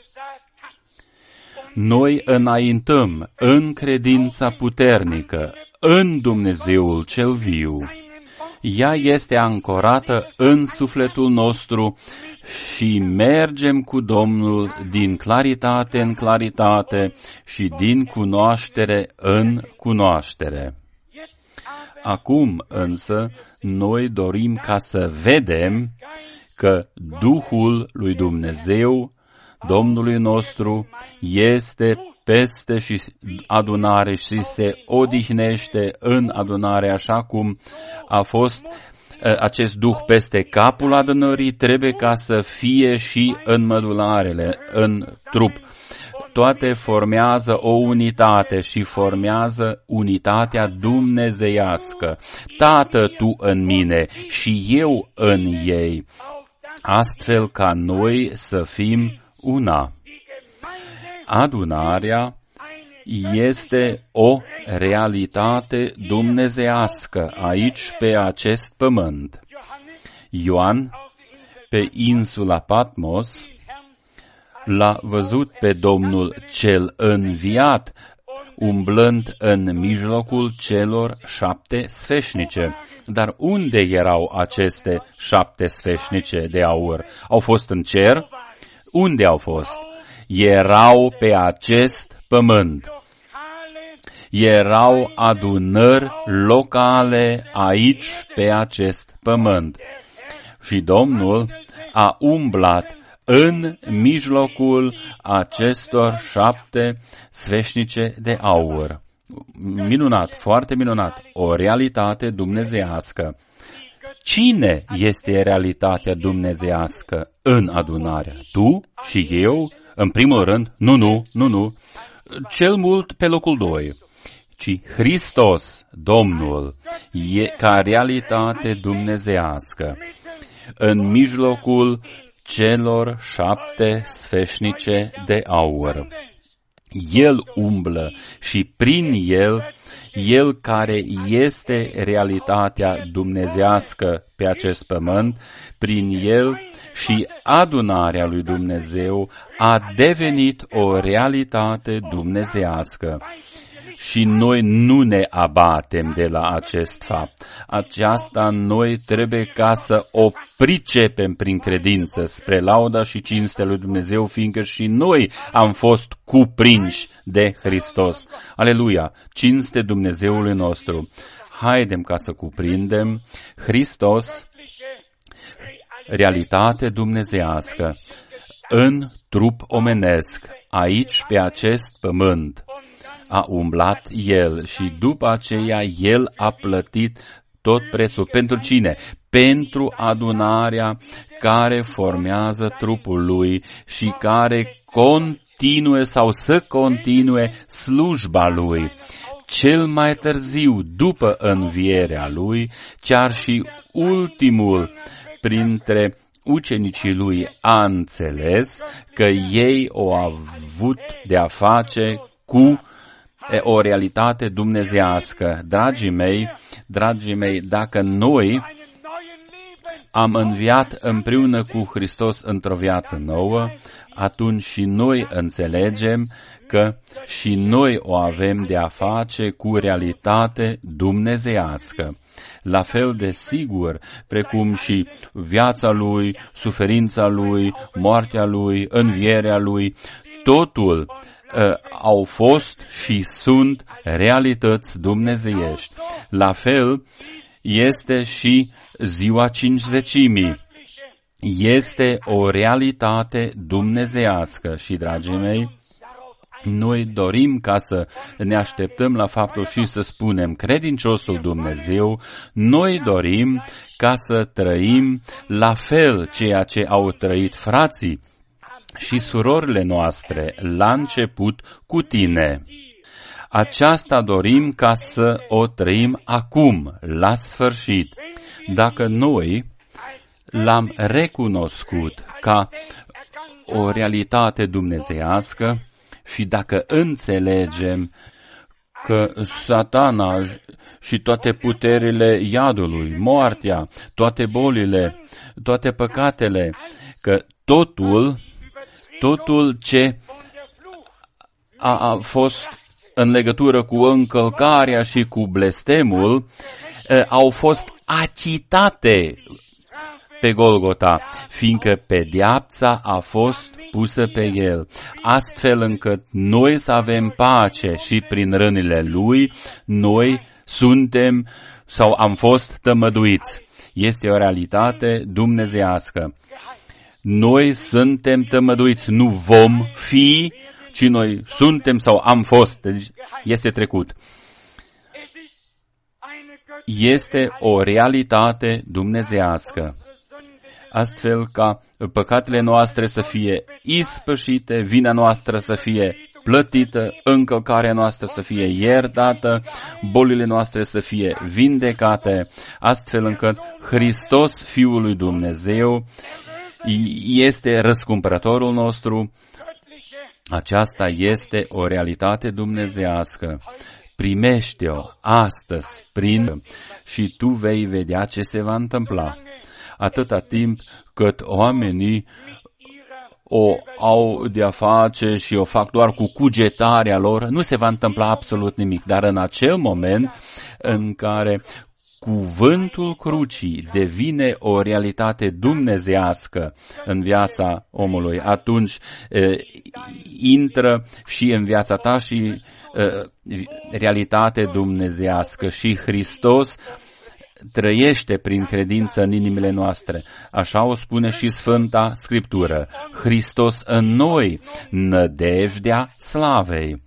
[SPEAKER 1] Noi înaintăm în credința puternică, în Dumnezeul cel viu. Ea este ancorată în sufletul nostru și mergem cu Domnul din claritate în claritate și din cunoaștere în cunoaștere. Acum însă noi dorim ca să vedem că Duhul lui Dumnezeu, Domnului nostru, este peste și adunare și se odihnește în adunare, așa cum a fost acest Duh peste capul adunării, trebuie ca să fie și în mădularele, în trup. Toate formează o unitate și formează unitatea dumnezeiască. Tată, Tu în mine și eu în ei, astfel ca noi să fim una. Adunarea este o realitate dumnezeiască aici pe acest pământ. Ioan, pe insula Patmos, l-a văzut pe Domnul cel înviat, umblând în mijlocul celor șapte sfeșnice. Dar unde erau aceste șapte sfeșnice de aur? Au fost în cer? Unde au fost? Erau pe acest pământ. Erau adunări locale aici pe acest pământ. Și Domnul a umblat în mijlocul acestor șapte sfeșnice de aur. Minunat, foarte minunat, o realitate dumnezeiască. Cine este realitatea dumnezeiască în adunare? Tu și eu? În primul rând? Nu, nu, nu, nu. Cel mult pe locul doi. Ci Hristos, Domnul, e ca realitate dumnezeiască. În mijlocul celor șapte sfeșnice de aur. El umblă și prin El, El care este realitatea dumnezeiască pe acest pământ, prin El și adunarea lui Dumnezeu a devenit o realitate dumnezeiască. Și noi nu ne abatem de la acest fapt. Aceasta noi trebuie ca să o pricepem prin credință spre lauda și cinstea lui Dumnezeu, fiindcă și noi am fost cuprinși de Hristos. Aleluia! Cinste Dumnezeului nostru! Haidem ca să cuprindem Hristos, realitate dumnezeiască, în trup omenesc, aici pe acest pământ. A umblat El și după aceea El a plătit tot prețul. Pentru cine? Pentru adunarea care formează trupul Lui și care continue sau să continue slujba Lui. Cel mai târziu, după învierea Lui, chiar și ultimul printre ucenicii Lui a înțeles că ei au avut de-a face cu o realitate dumnezeiască. Dragii mei, dragii mei, dacă noi am înviat împreună cu Hristos într-o viață nouă, atunci și noi înțelegem că și noi o avem de a face cu realitate dumnezeiască. La fel de sigur, precum și viața Lui, suferința Lui, moartea Lui, învierea Lui, totul Uh, au fost și sunt realități dumnezeiești. La fel este și ziua cincizecimii. Este o realitate dumnezeiască și, dragii mei, noi dorim ca să ne așteptăm la faptul și să spunem credinciosul Dumnezeu, noi dorim ca să trăim la fel ceea ce au trăit frații și surorile noastre la început cu tine. Aceasta dorim ca să o trăim acum, la sfârșit. Dacă noi l-am recunoscut ca o realitate dumnezeiască și dacă înțelegem că Satana și toate puterile iadului, moartea, toate bolile, toate păcatele, că totul, totul ce a, a fost în legătură cu încălcarea și cu blestemul, au fost acitate pe Golgota, fiindcă pedeapsa a fost pusă pe el, astfel încât noi să avem pace și prin rănile lui noi suntem sau am fost tămăduiți. Este o realitate dumnezeiască. Noi suntem tămăduiți, nu vom fi, ci noi suntem sau am fost. Deci este trecut. Este o realitate dumnezeiască, astfel ca păcatele noastre să fie ispășite, vina noastră să fie plătită, încălcarea noastră să fie iertată, bolile noastre să fie vindecate, astfel încât Hristos, Fiul lui Dumnezeu, este răscumpărătorul nostru. Aceasta este o realitate dumnezeiască. Primește-o astăzi prin și tu vei vedea ce se va întâmpla. Atâta timp cât oamenii o au de-a face și o fac doar cu cugetarea lor, nu se va întâmpla absolut nimic. Dar în acel moment în care cuvântul crucii devine o realitate dumnezeiască în viața omului, atunci e, intră și în viața ta și e, realitate dumnezeiască și Hristos trăiește prin credință în inimile noastre. Așa o spune și Sfânta Scriptură. Hristos în noi, nădejdea slavei.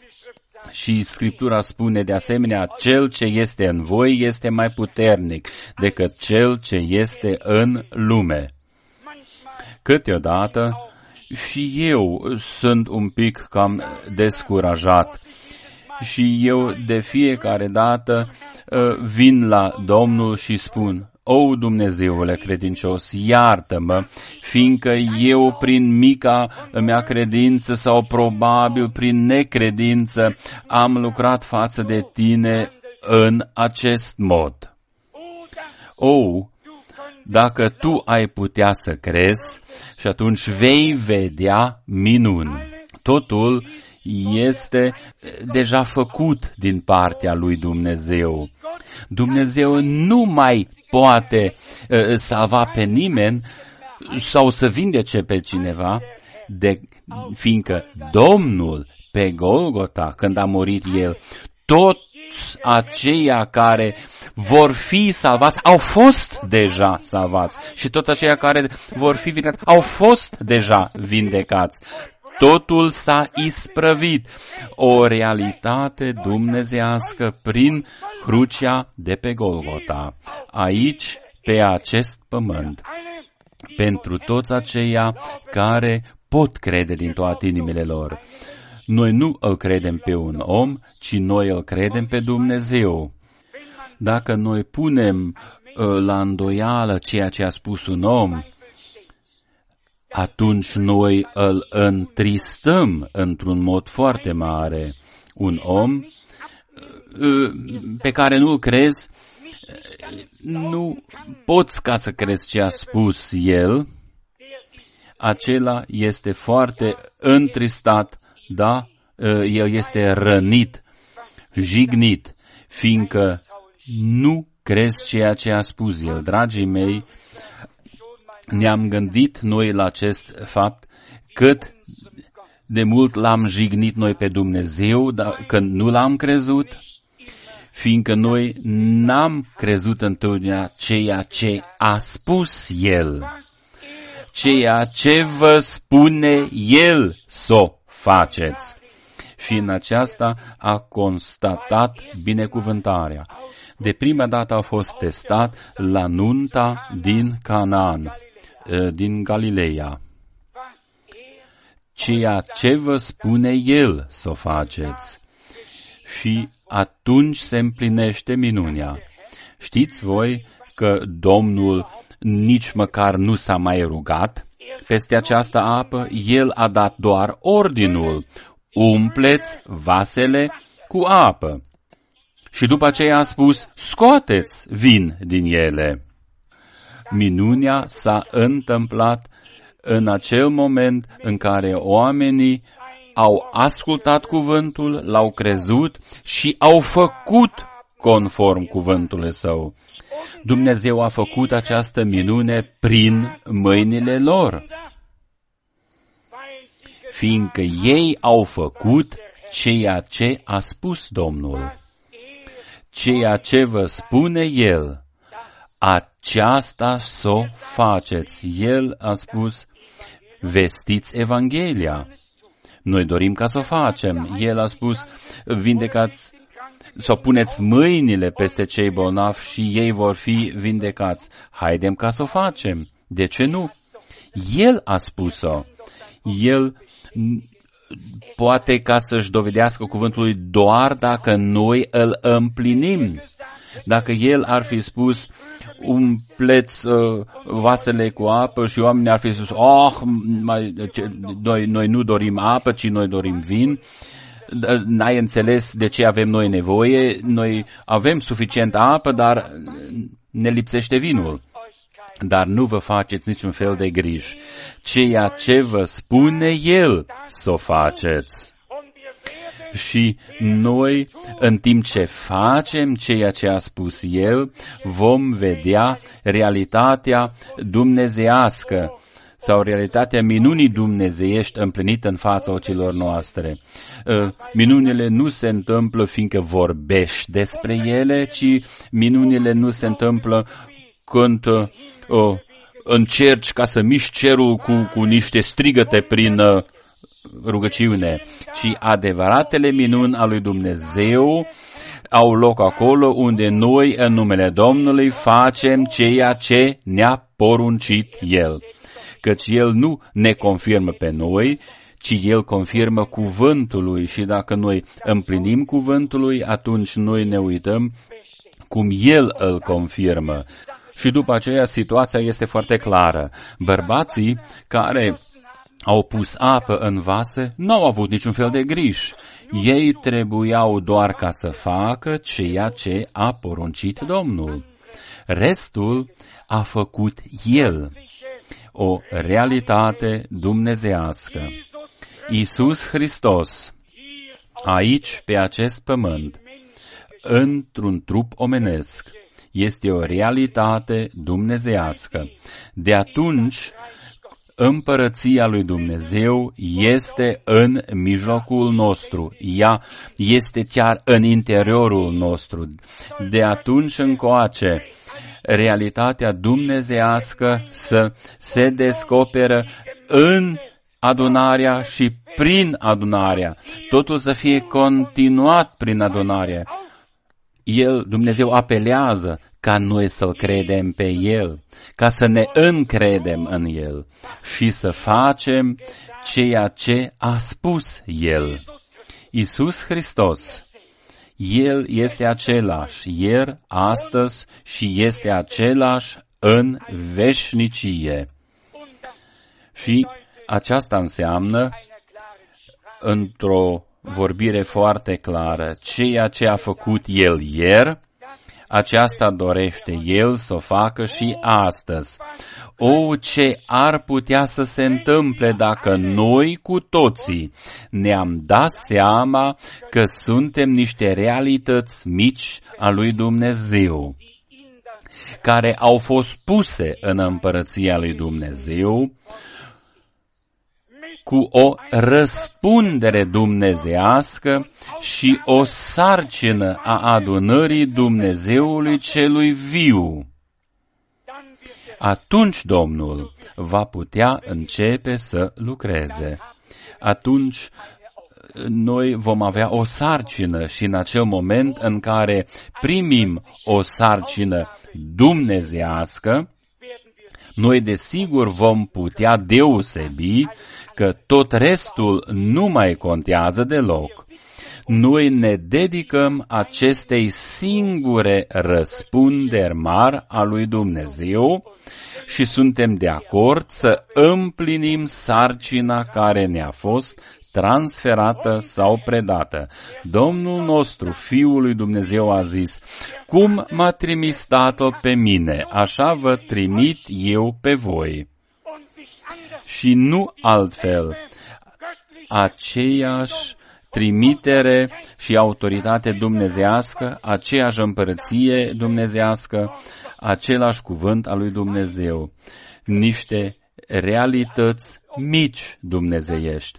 [SPEAKER 1] Și Scriptura spune de asemenea, cel ce este în voi este mai puternic decât cel ce este în lume. Câteodată și eu sunt un pic cam descurajat. Și eu de fiecare dată uh, vin la Domnul și spun, O, Dumnezeule credincios, iartă-mă, fiindcă eu prin mica mea credință sau probabil prin necredință am lucrat față de tine în acest mod. O, dacă tu ai putea să crezi și atunci vei vedea minuni. Totul este deja făcut din partea lui Dumnezeu. Dumnezeu nu mai poate uh, salva pe nimeni sau să vindece pe cineva, de, fiindcă Domnul pe Golgota, când a murit El, toți aceia care vor fi salvați au fost deja salvați și toți aceia care vor fi vindecați au fost deja vindecați. Totul s-a isprăvit, o realitate dumnezeiască prin crucea de pe Golgota, aici, pe acest pământ, pentru toți aceia care pot crede din toate inimile lor. Noi nu îl credem pe un om, ci noi îl credem pe Dumnezeu. Dacă noi punem la îndoială ceea ce a spus un om, atunci noi îl întristăm într-un mod foarte mare. Un om pe care nu-l crezi, nu poți ca să crezi ce a spus el, acela este foarte întristat, da? El este rănit, jignit, fiindcă nu crezi ceea ce a spus el. Dragii mei, ne-am gândit noi la acest fapt, cât de mult l-am jignit noi pe Dumnezeu, dar când nu l-am crezut, fiindcă noi n-am crezut întotdeauna ceea ce a spus El, ceea ce vă spune El să faceți. Și în aceasta a constatat binecuvântarea. De prima dată a fost testat la nunta din Canaan, din Galileea. ceea ce vă spune El să o faceți. Și atunci se împlinește minunea. Știți voi că Domnul nici măcar nu s-a mai rugat peste această apă, El a dat doar ordinul: umpleți vasele cu apă. Și după aceea a spus: scoateți vin din ele. Minunea s-a întâmplat în acel moment în care oamenii au ascultat cuvântul, l-au crezut și au făcut conform cuvântului Său. Dumnezeu a făcut această minune prin mâinile lor, fiindcă ei au făcut ceea ce a spus Domnul. Ceea ce vă spune El, aceasta s-o faceți. El a spus: vestiți Evanghelia. Noi dorim ca să o facem. El a spus: vindecați sau puneți mâinile peste cei bolnavi și ei vor fi vindecați. Haidem ca să o facem. De ce nu? El a spus-o. El poate ca să-și dovedească cuvântul lui doar dacă noi îl împlinim. Dacă El ar fi spus: umpleți uh, vasele cu apă, și oamenii ar fi spus: oh, mai, ce, noi, noi nu dorim apă, ci noi dorim vin, n-ai înțeles de ce avem noi nevoie, noi avem suficient apă, dar ne lipsește vinul. Dar nu vă faceți niciun fel de griji. Ceea ce vă spune El, să o faceți. Și noi, în timp ce facem ceea ce a spus El, vom vedea realitatea dumnezeiască sau realitatea minunii dumnezeiești împlinită în fața ochilor noastre. Minunile nu se întâmplă fiindcă vorbești despre ele, ci minunile nu se întâmplă când uh, încerci ca să miști cerul cu, cu niște strigăte prin uh, rugăciune, ci adevăratele minuni ale lui Dumnezeu au loc acolo unde noi, în numele Domnului, facem ceea ce ne-a poruncit El. Căci El nu ne confirmă pe noi, ci El confirmă cuvântul Lui, și dacă noi împlinim cuvântul Lui, atunci noi ne uităm cum El îl confirmă. Și după aceea situația este foarte clară. Bărbații care au pus apă în vase nu au avut niciun fel de griji. Ei trebuiau doar ca să facă ceea ce a poruncit Domnul. Restul a făcut El, o realitate dumnezeiască. Iisus Hristos, aici, pe acest pământ, într-un trup omenesc, este o realitate dumnezeiască. De atunci, Împărăția lui Dumnezeu este în mijlocul nostru. Ea este chiar în interiorul nostru. De atunci încoace, realitatea dumnezeiască să se descoperă în adunarea și prin adunarea. Totul să fie continuat prin adunare. El, Dumnezeu, apelează ca noi să-L credem pe El, ca să ne încredem în El și să facem ceea ce a spus El. Iisus Hristos, El este același ieri, astăzi și este același în veșnicie. Și aceasta înseamnă, într-o vorbire foarte clară, ceea ce a făcut El ieri, aceasta dorește El să o facă și astăzi. O, ce ar putea să se întâmple dacă noi cu toții ne-am dat seama că suntem niște realități mici a lui Dumnezeu, care au fost puse în împărăția lui Dumnezeu, cu o răspundere dumnezeiască și o sarcină a adunării Dumnezeului celui viu. Atunci Domnul va putea începe să lucreze. Atunci noi vom avea o sarcină și în acel moment în care primim o sarcină dumnezeiască, noi desigur vom putea deosebi că tot restul nu mai contează deloc. Noi ne dedicăm acestei singure răspunderi mari a lui Dumnezeu și suntem de acord să împlinim sarcina care ne-a fost transferată sau predată. Domnul nostru, Fiul lui Dumnezeu, a zis: cum m-a trimis Tatăl pe mine, așa vă trimit eu pe voi. Și nu altfel. Aceeași trimitere și autoritate dumnezeiască, aceeași împărăție dumnezeiască, același cuvânt al lui Dumnezeu. Niște realități mici dumnezeiești.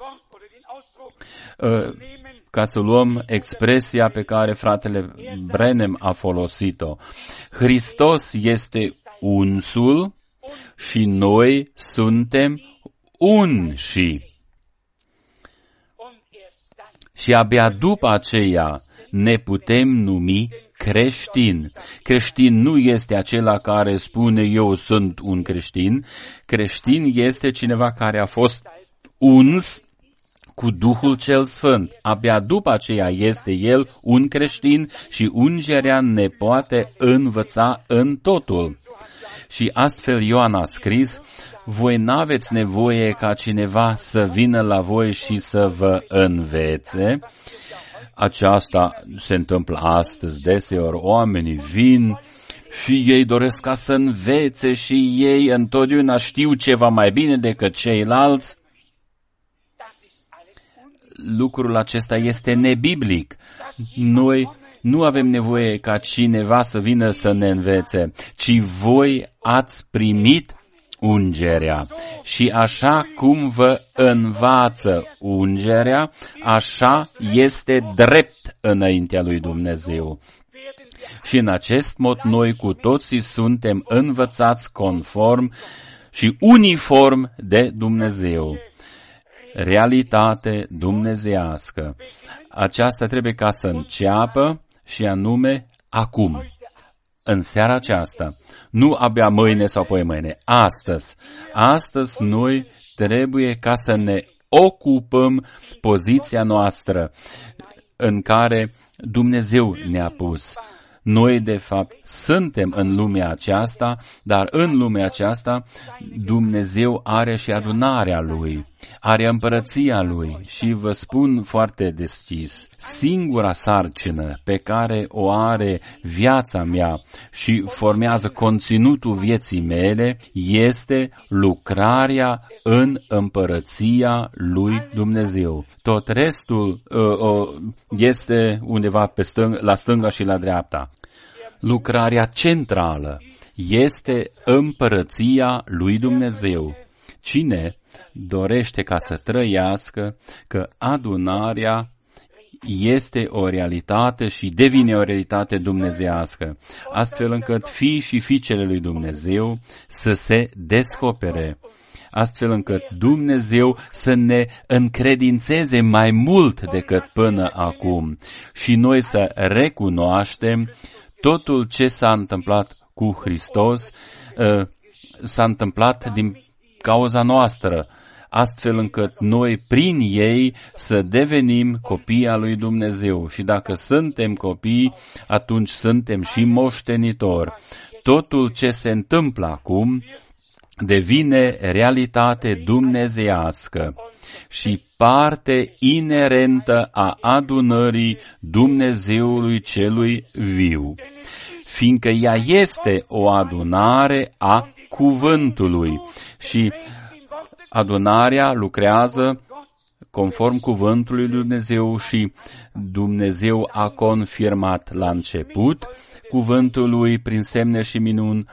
[SPEAKER 1] Ca să luăm expresia pe care fratele Branham a folosit-o. Hristos este unsul și noi suntem unși. Și abia după aceea ne putem numi creștin. Creștin nu este acela care spune eu sunt un creștin. Creștin este cineva care a fost uns cu Duhul cel Sfânt. Abia după aceea este el un creștin și ungerea ne poate învăța în totul. Și astfel Ioan a scris: voi n-aveți nevoie ca cineva să vină la voi și să vă învețe. Aceasta se întâmplă astăzi deseori. Oamenii vin și ei doresc ca să învețe și ei întotdeauna știu ceva mai bine decât ceilalți. Lucrul acesta este nebiblic. Noi nu avem nevoie ca cineva să vină să ne învețe, ci voi ați primit ungerea. Și așa cum vă învață ungerea, așa este drept înaintea lui Dumnezeu. Și în acest mod noi cu toții suntem învățați conform și uniform de Dumnezeu. Realitate dumnezeiască. Aceasta trebuie ca să înceapă și anume acum. În seara aceasta. Nu abia mâine sau poi mâine. Astăzi. Astăzi noi trebuie ca să ne ocupăm poziția noastră în care Dumnezeu ne-a pus. Noi, de fapt, suntem în lumea aceasta, dar în lumea aceasta Dumnezeu are și adunarea Lui, are împărăția Lui și vă spun foarte deschis, singura sarcină pe care o are viața mea și formează conținutul vieții mele este lucrarea în împărăția lui Dumnezeu. Tot restul uh, uh, este undeva pe stâng- la stânga și la dreapta. Lucrarea centrală este împărăția lui Dumnezeu. Cine dorește ca să trăiască că adunarea este o realitate și devine o realitate dumnezeiască, astfel încât fii și fiicele lui Dumnezeu să se descopere, astfel încât Dumnezeu să ne încredințeze mai mult decât până acum și noi să recunoaștem totul ce s-a întâmplat cu Hristos, s-a întâmplat din cauza noastră, astfel încât noi prin ei să devenim copii al lui Dumnezeu. Și dacă suntem copii, atunci suntem și moștenitori. Totul ce se întâmplă acum devine realitate dumnezeiască și parte inerentă a adunării Dumnezeului celui viu, fiindcă ea este o adunare a cuvântului și adunarea lucrează conform cuvântului lui Dumnezeu și Dumnezeu a confirmat la început cuvântul lui prin semne și minuni.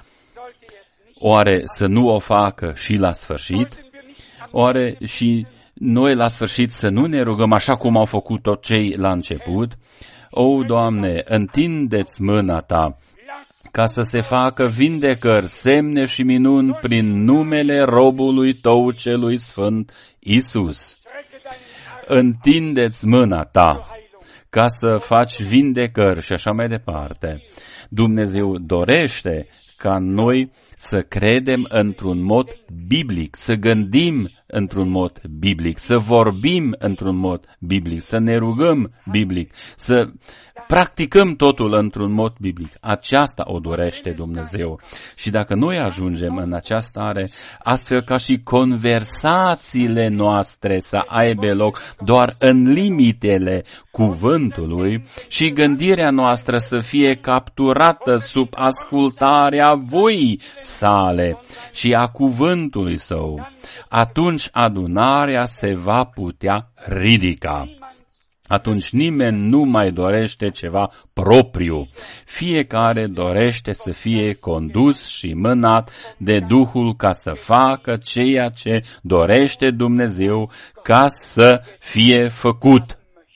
[SPEAKER 1] Oare să nu o facă și la sfârșit? Oare și noi la sfârșit să nu ne rugăm așa cum au făcut tot cei la început? O, Doamne, întindeți mâna Ta ca să se facă vindecări, semne și minuni prin numele robului Tău celui sfânt, Iisus. Întindeți mâna Ta ca să faci vindecări și așa mai departe. Dumnezeu dorește ca noi să credem într-un mod biblic, să gândim într-un mod biblic, să vorbim într-un mod biblic, să ne rugăm biblic, să practicăm totul într-un mod biblic. Aceasta o dorește Dumnezeu. Și dacă noi ajungem în această stare, astfel ca și conversațiile noastre să aibă loc doar în limitele cuvântului și gândirea noastră să fie capturată sub ascultarea voii sale și a cuvântului său, atunci adunarea se va putea ridica. Atunci nimeni nu mai dorește ceva propriu. Fiecare dorește să fie condus și mânat de Duhul ca să facă ceea ce dorește Dumnezeu ca să fie făcut.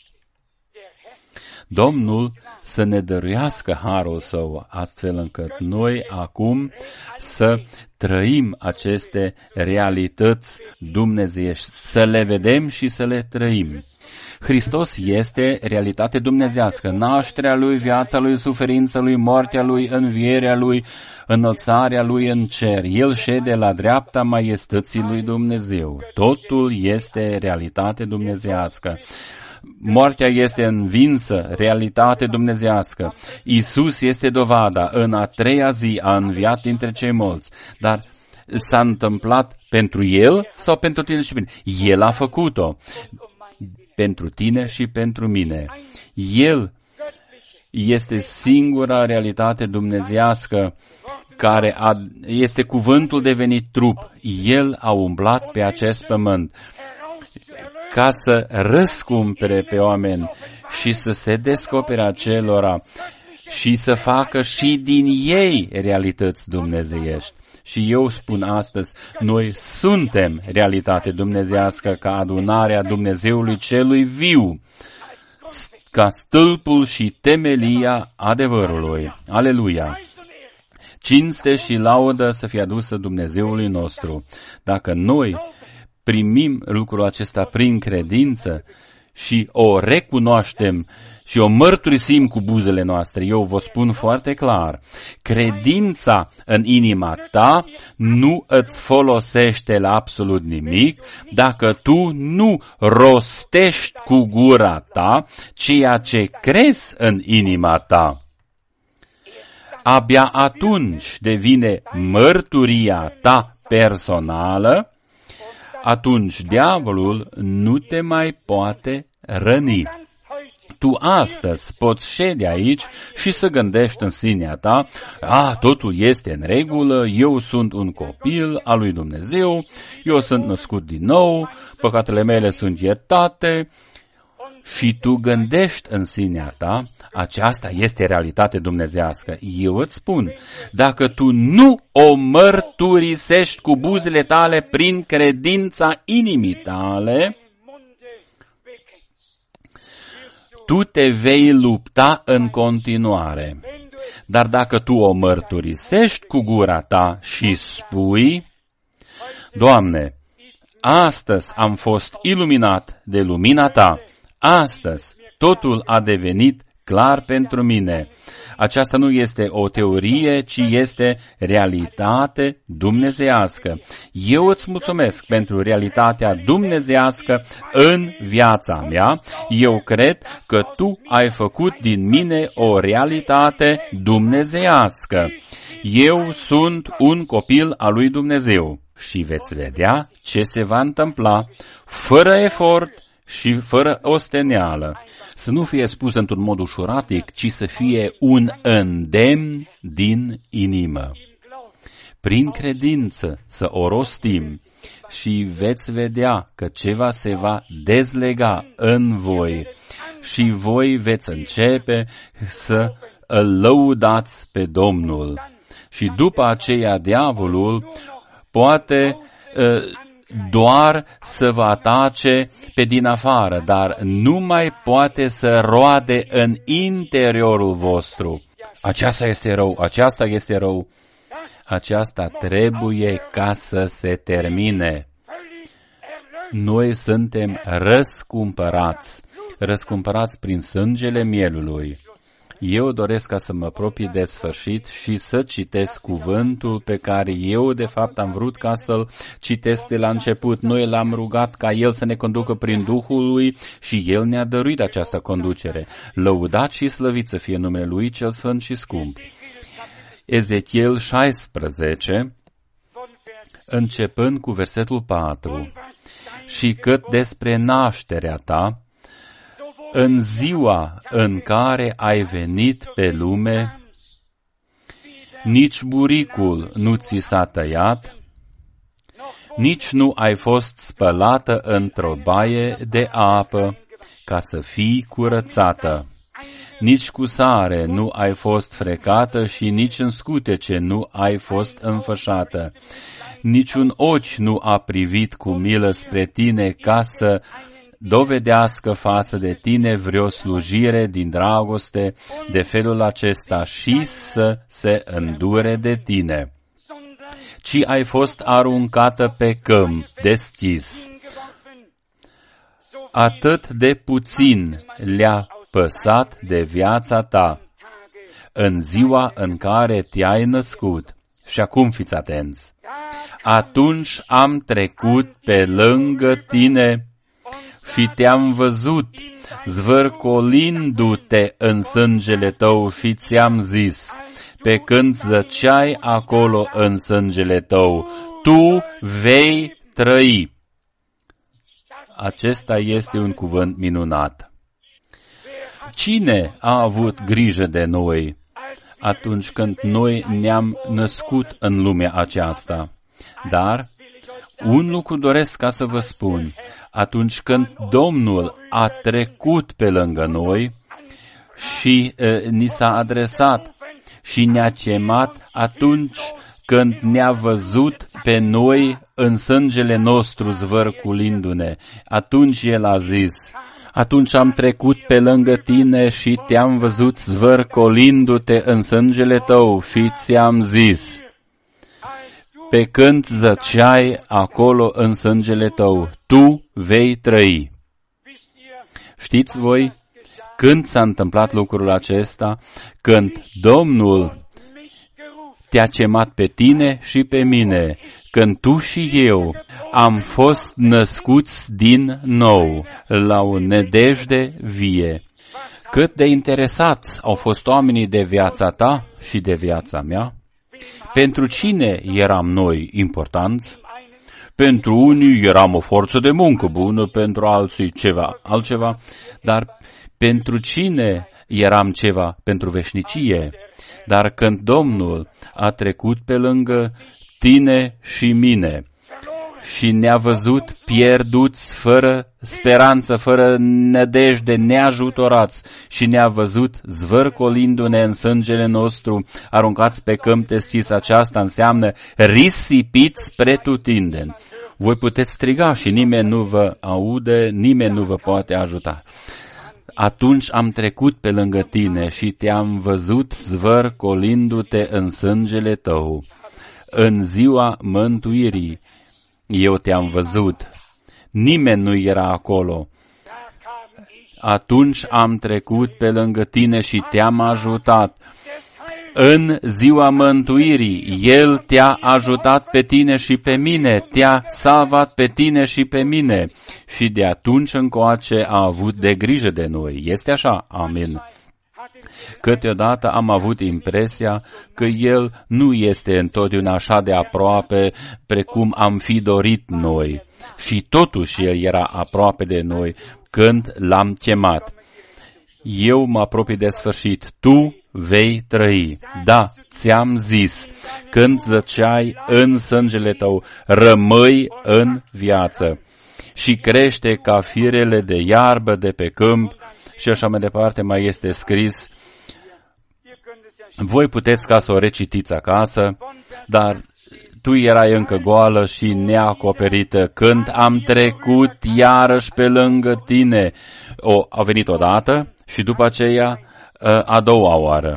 [SPEAKER 1] Domnul să ne dăruiască harul său, astfel încât noi acum să trăim aceste realități dumnezeiești, să le vedem și să le trăim. Hristos este realitate dumnezească, nașterea Lui, viața Lui, suferința Lui, moartea Lui, învierea Lui, înălțarea Lui în cer. El șede la dreapta maiestății Lui Dumnezeu. Totul este realitate dumnezească. Moartea este învinsă, realitate dumnezească. Iisus este dovada, în a treia zi a înviat dintre cei morți. Dar s-a întâmplat pentru El sau pentru tine și mine? El a făcut-o. Pentru tine și pentru mine. El este singura realitate dumnezeiască care a, este cuvântul devenit trup. El a umblat pe acest pământ ca să răscumpere pe oameni și să se descopere acelora și să facă și din ei realități dumnezeiești. Și eu spun astăzi, noi suntem realitate dumnezeiască ca adunarea Dumnezeului celui viu, ca stâlpul și temelia adevărului. Aleluia! Cinste și laudă să fie adusă Dumnezeului nostru. Dacă noi primim lucrul acesta prin credință și o recunoaștem și o mărturisim cu buzele noastre, eu vă spun foarte clar, credința în inima ta nu îți folosește la absolut nimic dacă tu nu rostești cu gura ta ceea ce crezi în inima ta. Abia atunci devine mărturia ta personală, atunci diavolul nu te mai poate răni. Tu astăzi poți șede aici și să gândești în sinea ta, a, totul este în regulă, eu sunt un copil al lui Dumnezeu, eu sunt născut din nou, păcatele mele sunt iertate, și tu gândești în sinea ta, aceasta este realitate dumnezească. Eu îți spun, dacă tu nu o mărturisești cu buzele tale prin credința inimii tale, tu te vei lupta în continuare. Dar dacă tu o mărturisești cu gura ta și spui, Doamne, astăzi am fost iluminat de lumina ta, astăzi totul a devenit clar pentru mine. Aceasta nu este o teorie, ci este realitate dumnezeiască. Eu îți mulțumesc pentru realitatea dumnezeiască în viața mea. Eu cred că tu ai făcut din mine o realitate dumnezeiască. Eu sunt un copil al lui Dumnezeu și veți vedea ce se va întâmpla fără efort și fără osteneală. Să nu fie spus într-un mod ușuratic, ci să fie un îndemn din inimă. Prin credință să o rostim și veți vedea că ceva se va dezlega în voi și voi veți începe să îl lăudați pe Domnul. Și după aceea diavolul poate doar să vă atace pe din afară, dar nu mai poate să roade în interiorul vostru. Aceasta este rău, aceasta este rău, aceasta trebuie ca să se termine. Noi suntem răscumpărați, răscumpărați prin sângele mielului. Eu doresc ca să mă apropii de sfârșit și să citesc cuvântul pe care eu, de fapt, am vrut ca să-l citesc de la început. Noi l-am rugat ca El să ne conducă prin Duhul Lui și El ne-a dăruit această conducere. Lăudat și slăvit să fie numele Lui cel Sfânt și Scump. Ezechiel șaisprezece, începând cu versetul patru. Și cât despre nașterea ta, în ziua în care ai venit pe lume, nici buricul nu ți s-a tăiat, nici nu ai fost spălată într-o baie de apă ca să fii curățată, nici cu sare nu ai fost frecată și nici în scutece nu ai fost înfășată. Niciun ochi nu a privit cu milă spre tine ca să dovedească față de tine vreo slujire din dragoste de felul acesta și să se îndure de tine, ci ai fost aruncată pe câmp deschis. Atât de puțin le-a păsat de viața ta în ziua în care te-ai născut. Și acum fiți atenți. Atunci am trecut pe lângă tine și te-am văzut zvârcolindu-te în sângele tău și ți-am zis, pe când zăceai acolo în sângele tău, tu vei trăi. Acesta este un cuvânt minunat. Cine a avut grijă de noi atunci când noi ne-am născut în lumea aceasta? Dar un lucru doresc ca să vă spun. Atunci când Domnul a trecut pe lângă noi și e, ni s-a adresat și ne-a chemat, atunci când ne-a văzut pe noi în sângele nostru zvârcolindu-ne, atunci El a zis, atunci am trecut pe lângă tine și te-am văzut zvârcolindu-te în sângele tău și ți-am zis, pe când zăceai acolo în sângele tău, tu vei trăi. Știți voi când s-a întâmplat lucrul acesta? Când Domnul te-a chemat pe tine și pe mine, când tu și eu am fost născuți din nou la o nădejde vie. Cât de interesați au fost oamenii de viața ta și de viața mea? Pentru cine eram noi importanți? Pentru unii eram o forță de muncă bună, pentru alții ceva altceva, dar pentru cine eram ceva? Pentru veșnicie. Dar când Domnul a trecut pe lângă tine și mine și ne-a văzut pierduți, fără speranță, fără nădejde, neajutorați și ne-a văzut zvârcolindu-ne în sângele nostru, aruncați pe câmp deschis, aceasta înseamnă risipiți pretutindeni. Voi puteți striga și nimeni nu vă aude, nimeni nu vă poate ajuta. Atunci am trecut pe lângă tine și te-am văzut zvârcolindu-te în sângele tău. În ziua mântuirii eu te-am văzut. Nimeni nu era acolo. Atunci am trecut pe lângă tine și te-am ajutat. În ziua mântuirii, El te-a ajutat pe tine și pe mine, te-a salvat pe tine și pe mine. Și de atunci încoace a avut de grijă de noi. Este așa? Amin. Câteodată am avut impresia că El nu este întotdeauna așa de aproape precum am fi dorit noi. Și totuși El era aproape de noi când L-am chemat. Eu mă apropii de sfârșit. Tu vei trăi. Da, ți-am zis, când zăceai în sângele tău, rămâi în viață și crește ca firele de iarbă de pe câmp și așa mai departe mai este scris. Voi puteți ca să o recitiți acasă, dar tu erai încă goală și neacoperită când am trecut iarăși pe lângă tine. O, a venit odată și după aceea a doua oară.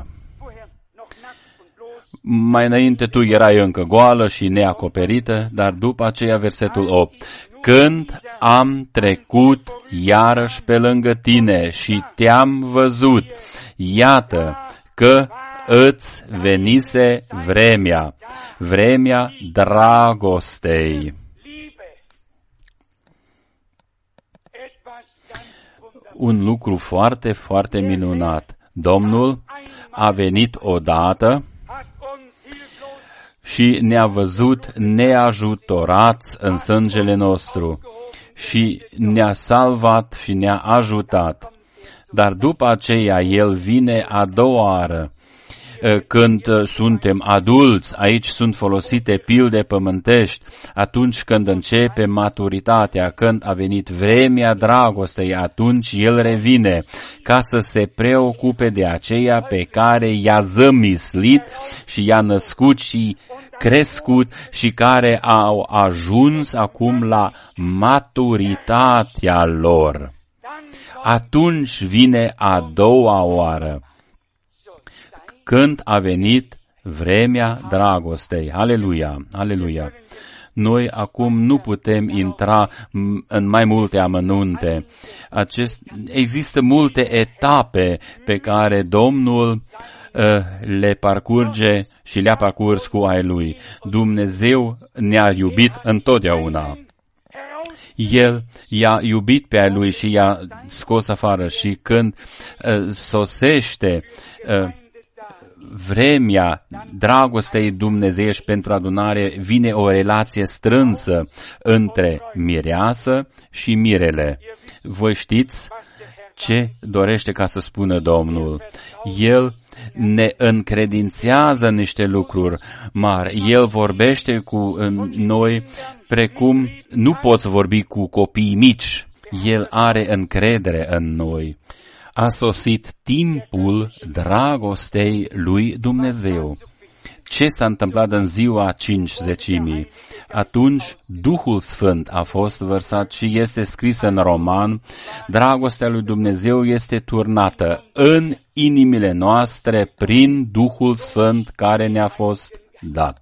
[SPEAKER 1] Mai înainte tu erai încă goală și neacoperită, dar după aceea versetul opt. când am trecut iarăși pe lângă tine și te-am văzut, iată că îți venise vremea, vremea dragostei. Un lucru foarte, foarte minunat. Domnul a venit odată și ne-a văzut neajutorați în sângele nostru și ne-a salvat și ne-a ajutat. Dar după aceea El vine a doua oară, când suntem adulți, aici sunt folosite pilde pământești, atunci când începe maturitatea, când a venit vremea dragostei, atunci El revine ca să se preocupe de aceea pe care i-a zămislit și i-a născut și crescut și care au ajuns acum la maturitatea lor. Atunci vine a doua oară, când a venit vremea dragostei. Aleluia, aleluia. Noi acum nu putem intra în mai multe amănunte. Acest, există multe etape pe care Domnul uh, le parcurge și le-a parcurs cu ai Lui. Dumnezeu ne-a iubit întotdeauna. El i-a iubit pe ai Lui și i-a scos afară și când uh, sosește uh, vremea dragostei dumnezeiești pentru adunare, vine o relație strânsă între mireasă și mirele. Voi știți ce dorește ca să spună Domnul. El ne încredințează niște lucruri mari. El vorbește cu noi precum nu poți vorbi cu copii mici. El are încredere în noi. A sosit timpul dragostei lui Dumnezeu. Ce s-a întâmplat în ziua cincizecimii? Atunci Duhul Sfânt a fost vărsat și este scris în Roman, dragostea lui Dumnezeu este turnată în inimile noastre prin Duhul Sfânt care ne-a fost dat.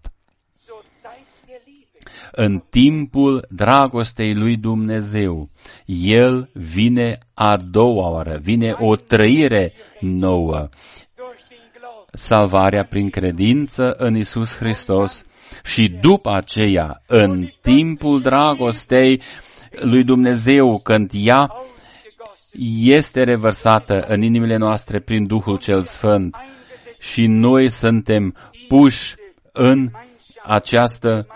[SPEAKER 1] În timpul dragostei lui Dumnezeu, El vine a doua oară, vine o trăire nouă. Salvarea prin credință în Iisus Hristos și după aceea, în timpul dragostei lui Dumnezeu, când ea este revărsată în inimile noastre prin Duhul cel Sfânt și noi suntem puși în această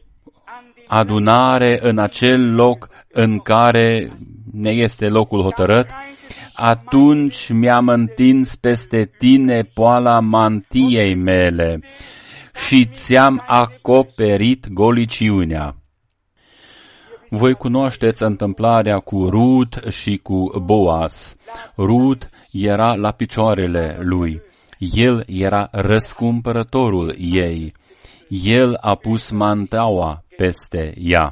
[SPEAKER 1] adunare, în acel loc în care ne este locul hotărât, atunci mi-am întins peste tine poala mantiei mele și ți-am acoperit goliciunea. Voi cunoașteți întâmplarea cu Rut și cu Boaz. Rut era la picioarele lui. El era răscumpărătorul ei. El a pus mantaua peste ea.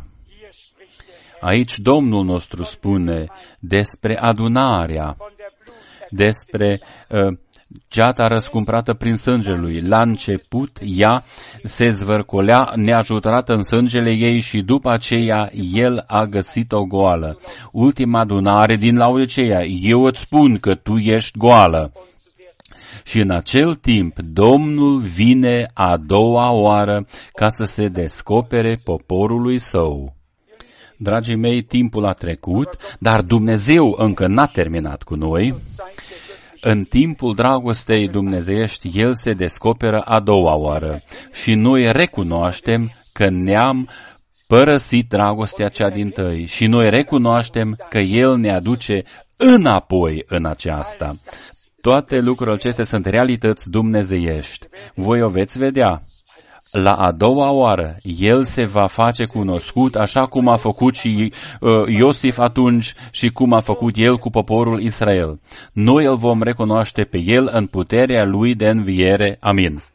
[SPEAKER 1] Aici Domnul nostru spune despre adunarea, despre uh, ceata răscumpărată prin sângele lui. La început ea se zvârcolea neajutorată în sângele ei și după aceea el a găsit-o goală. Ultima adunare din Laodicea, eu îți spun că tu ești goală. Și în acel timp Domnul vine a doua oară ca să se descopere poporului său. Dragii mei, timpul a trecut, dar Dumnezeu încă n-a terminat cu noi. În timpul dragostei dumnezeiești, El se descoperă a doua oară și noi recunoaștem că ne-am părăsit dragostea cea dintâi și noi recunoaștem că El ne aduce înapoi în aceasta. Toate lucrurile acestea sunt realități dumnezeiești. Voi o veți vedea. La a doua oară, El se va face cunoscut așa cum a făcut și uh, Iosif atunci și cum a făcut El cu poporul Israel. Noi îl vom recunoaște pe El în puterea Lui de înviere. Amin.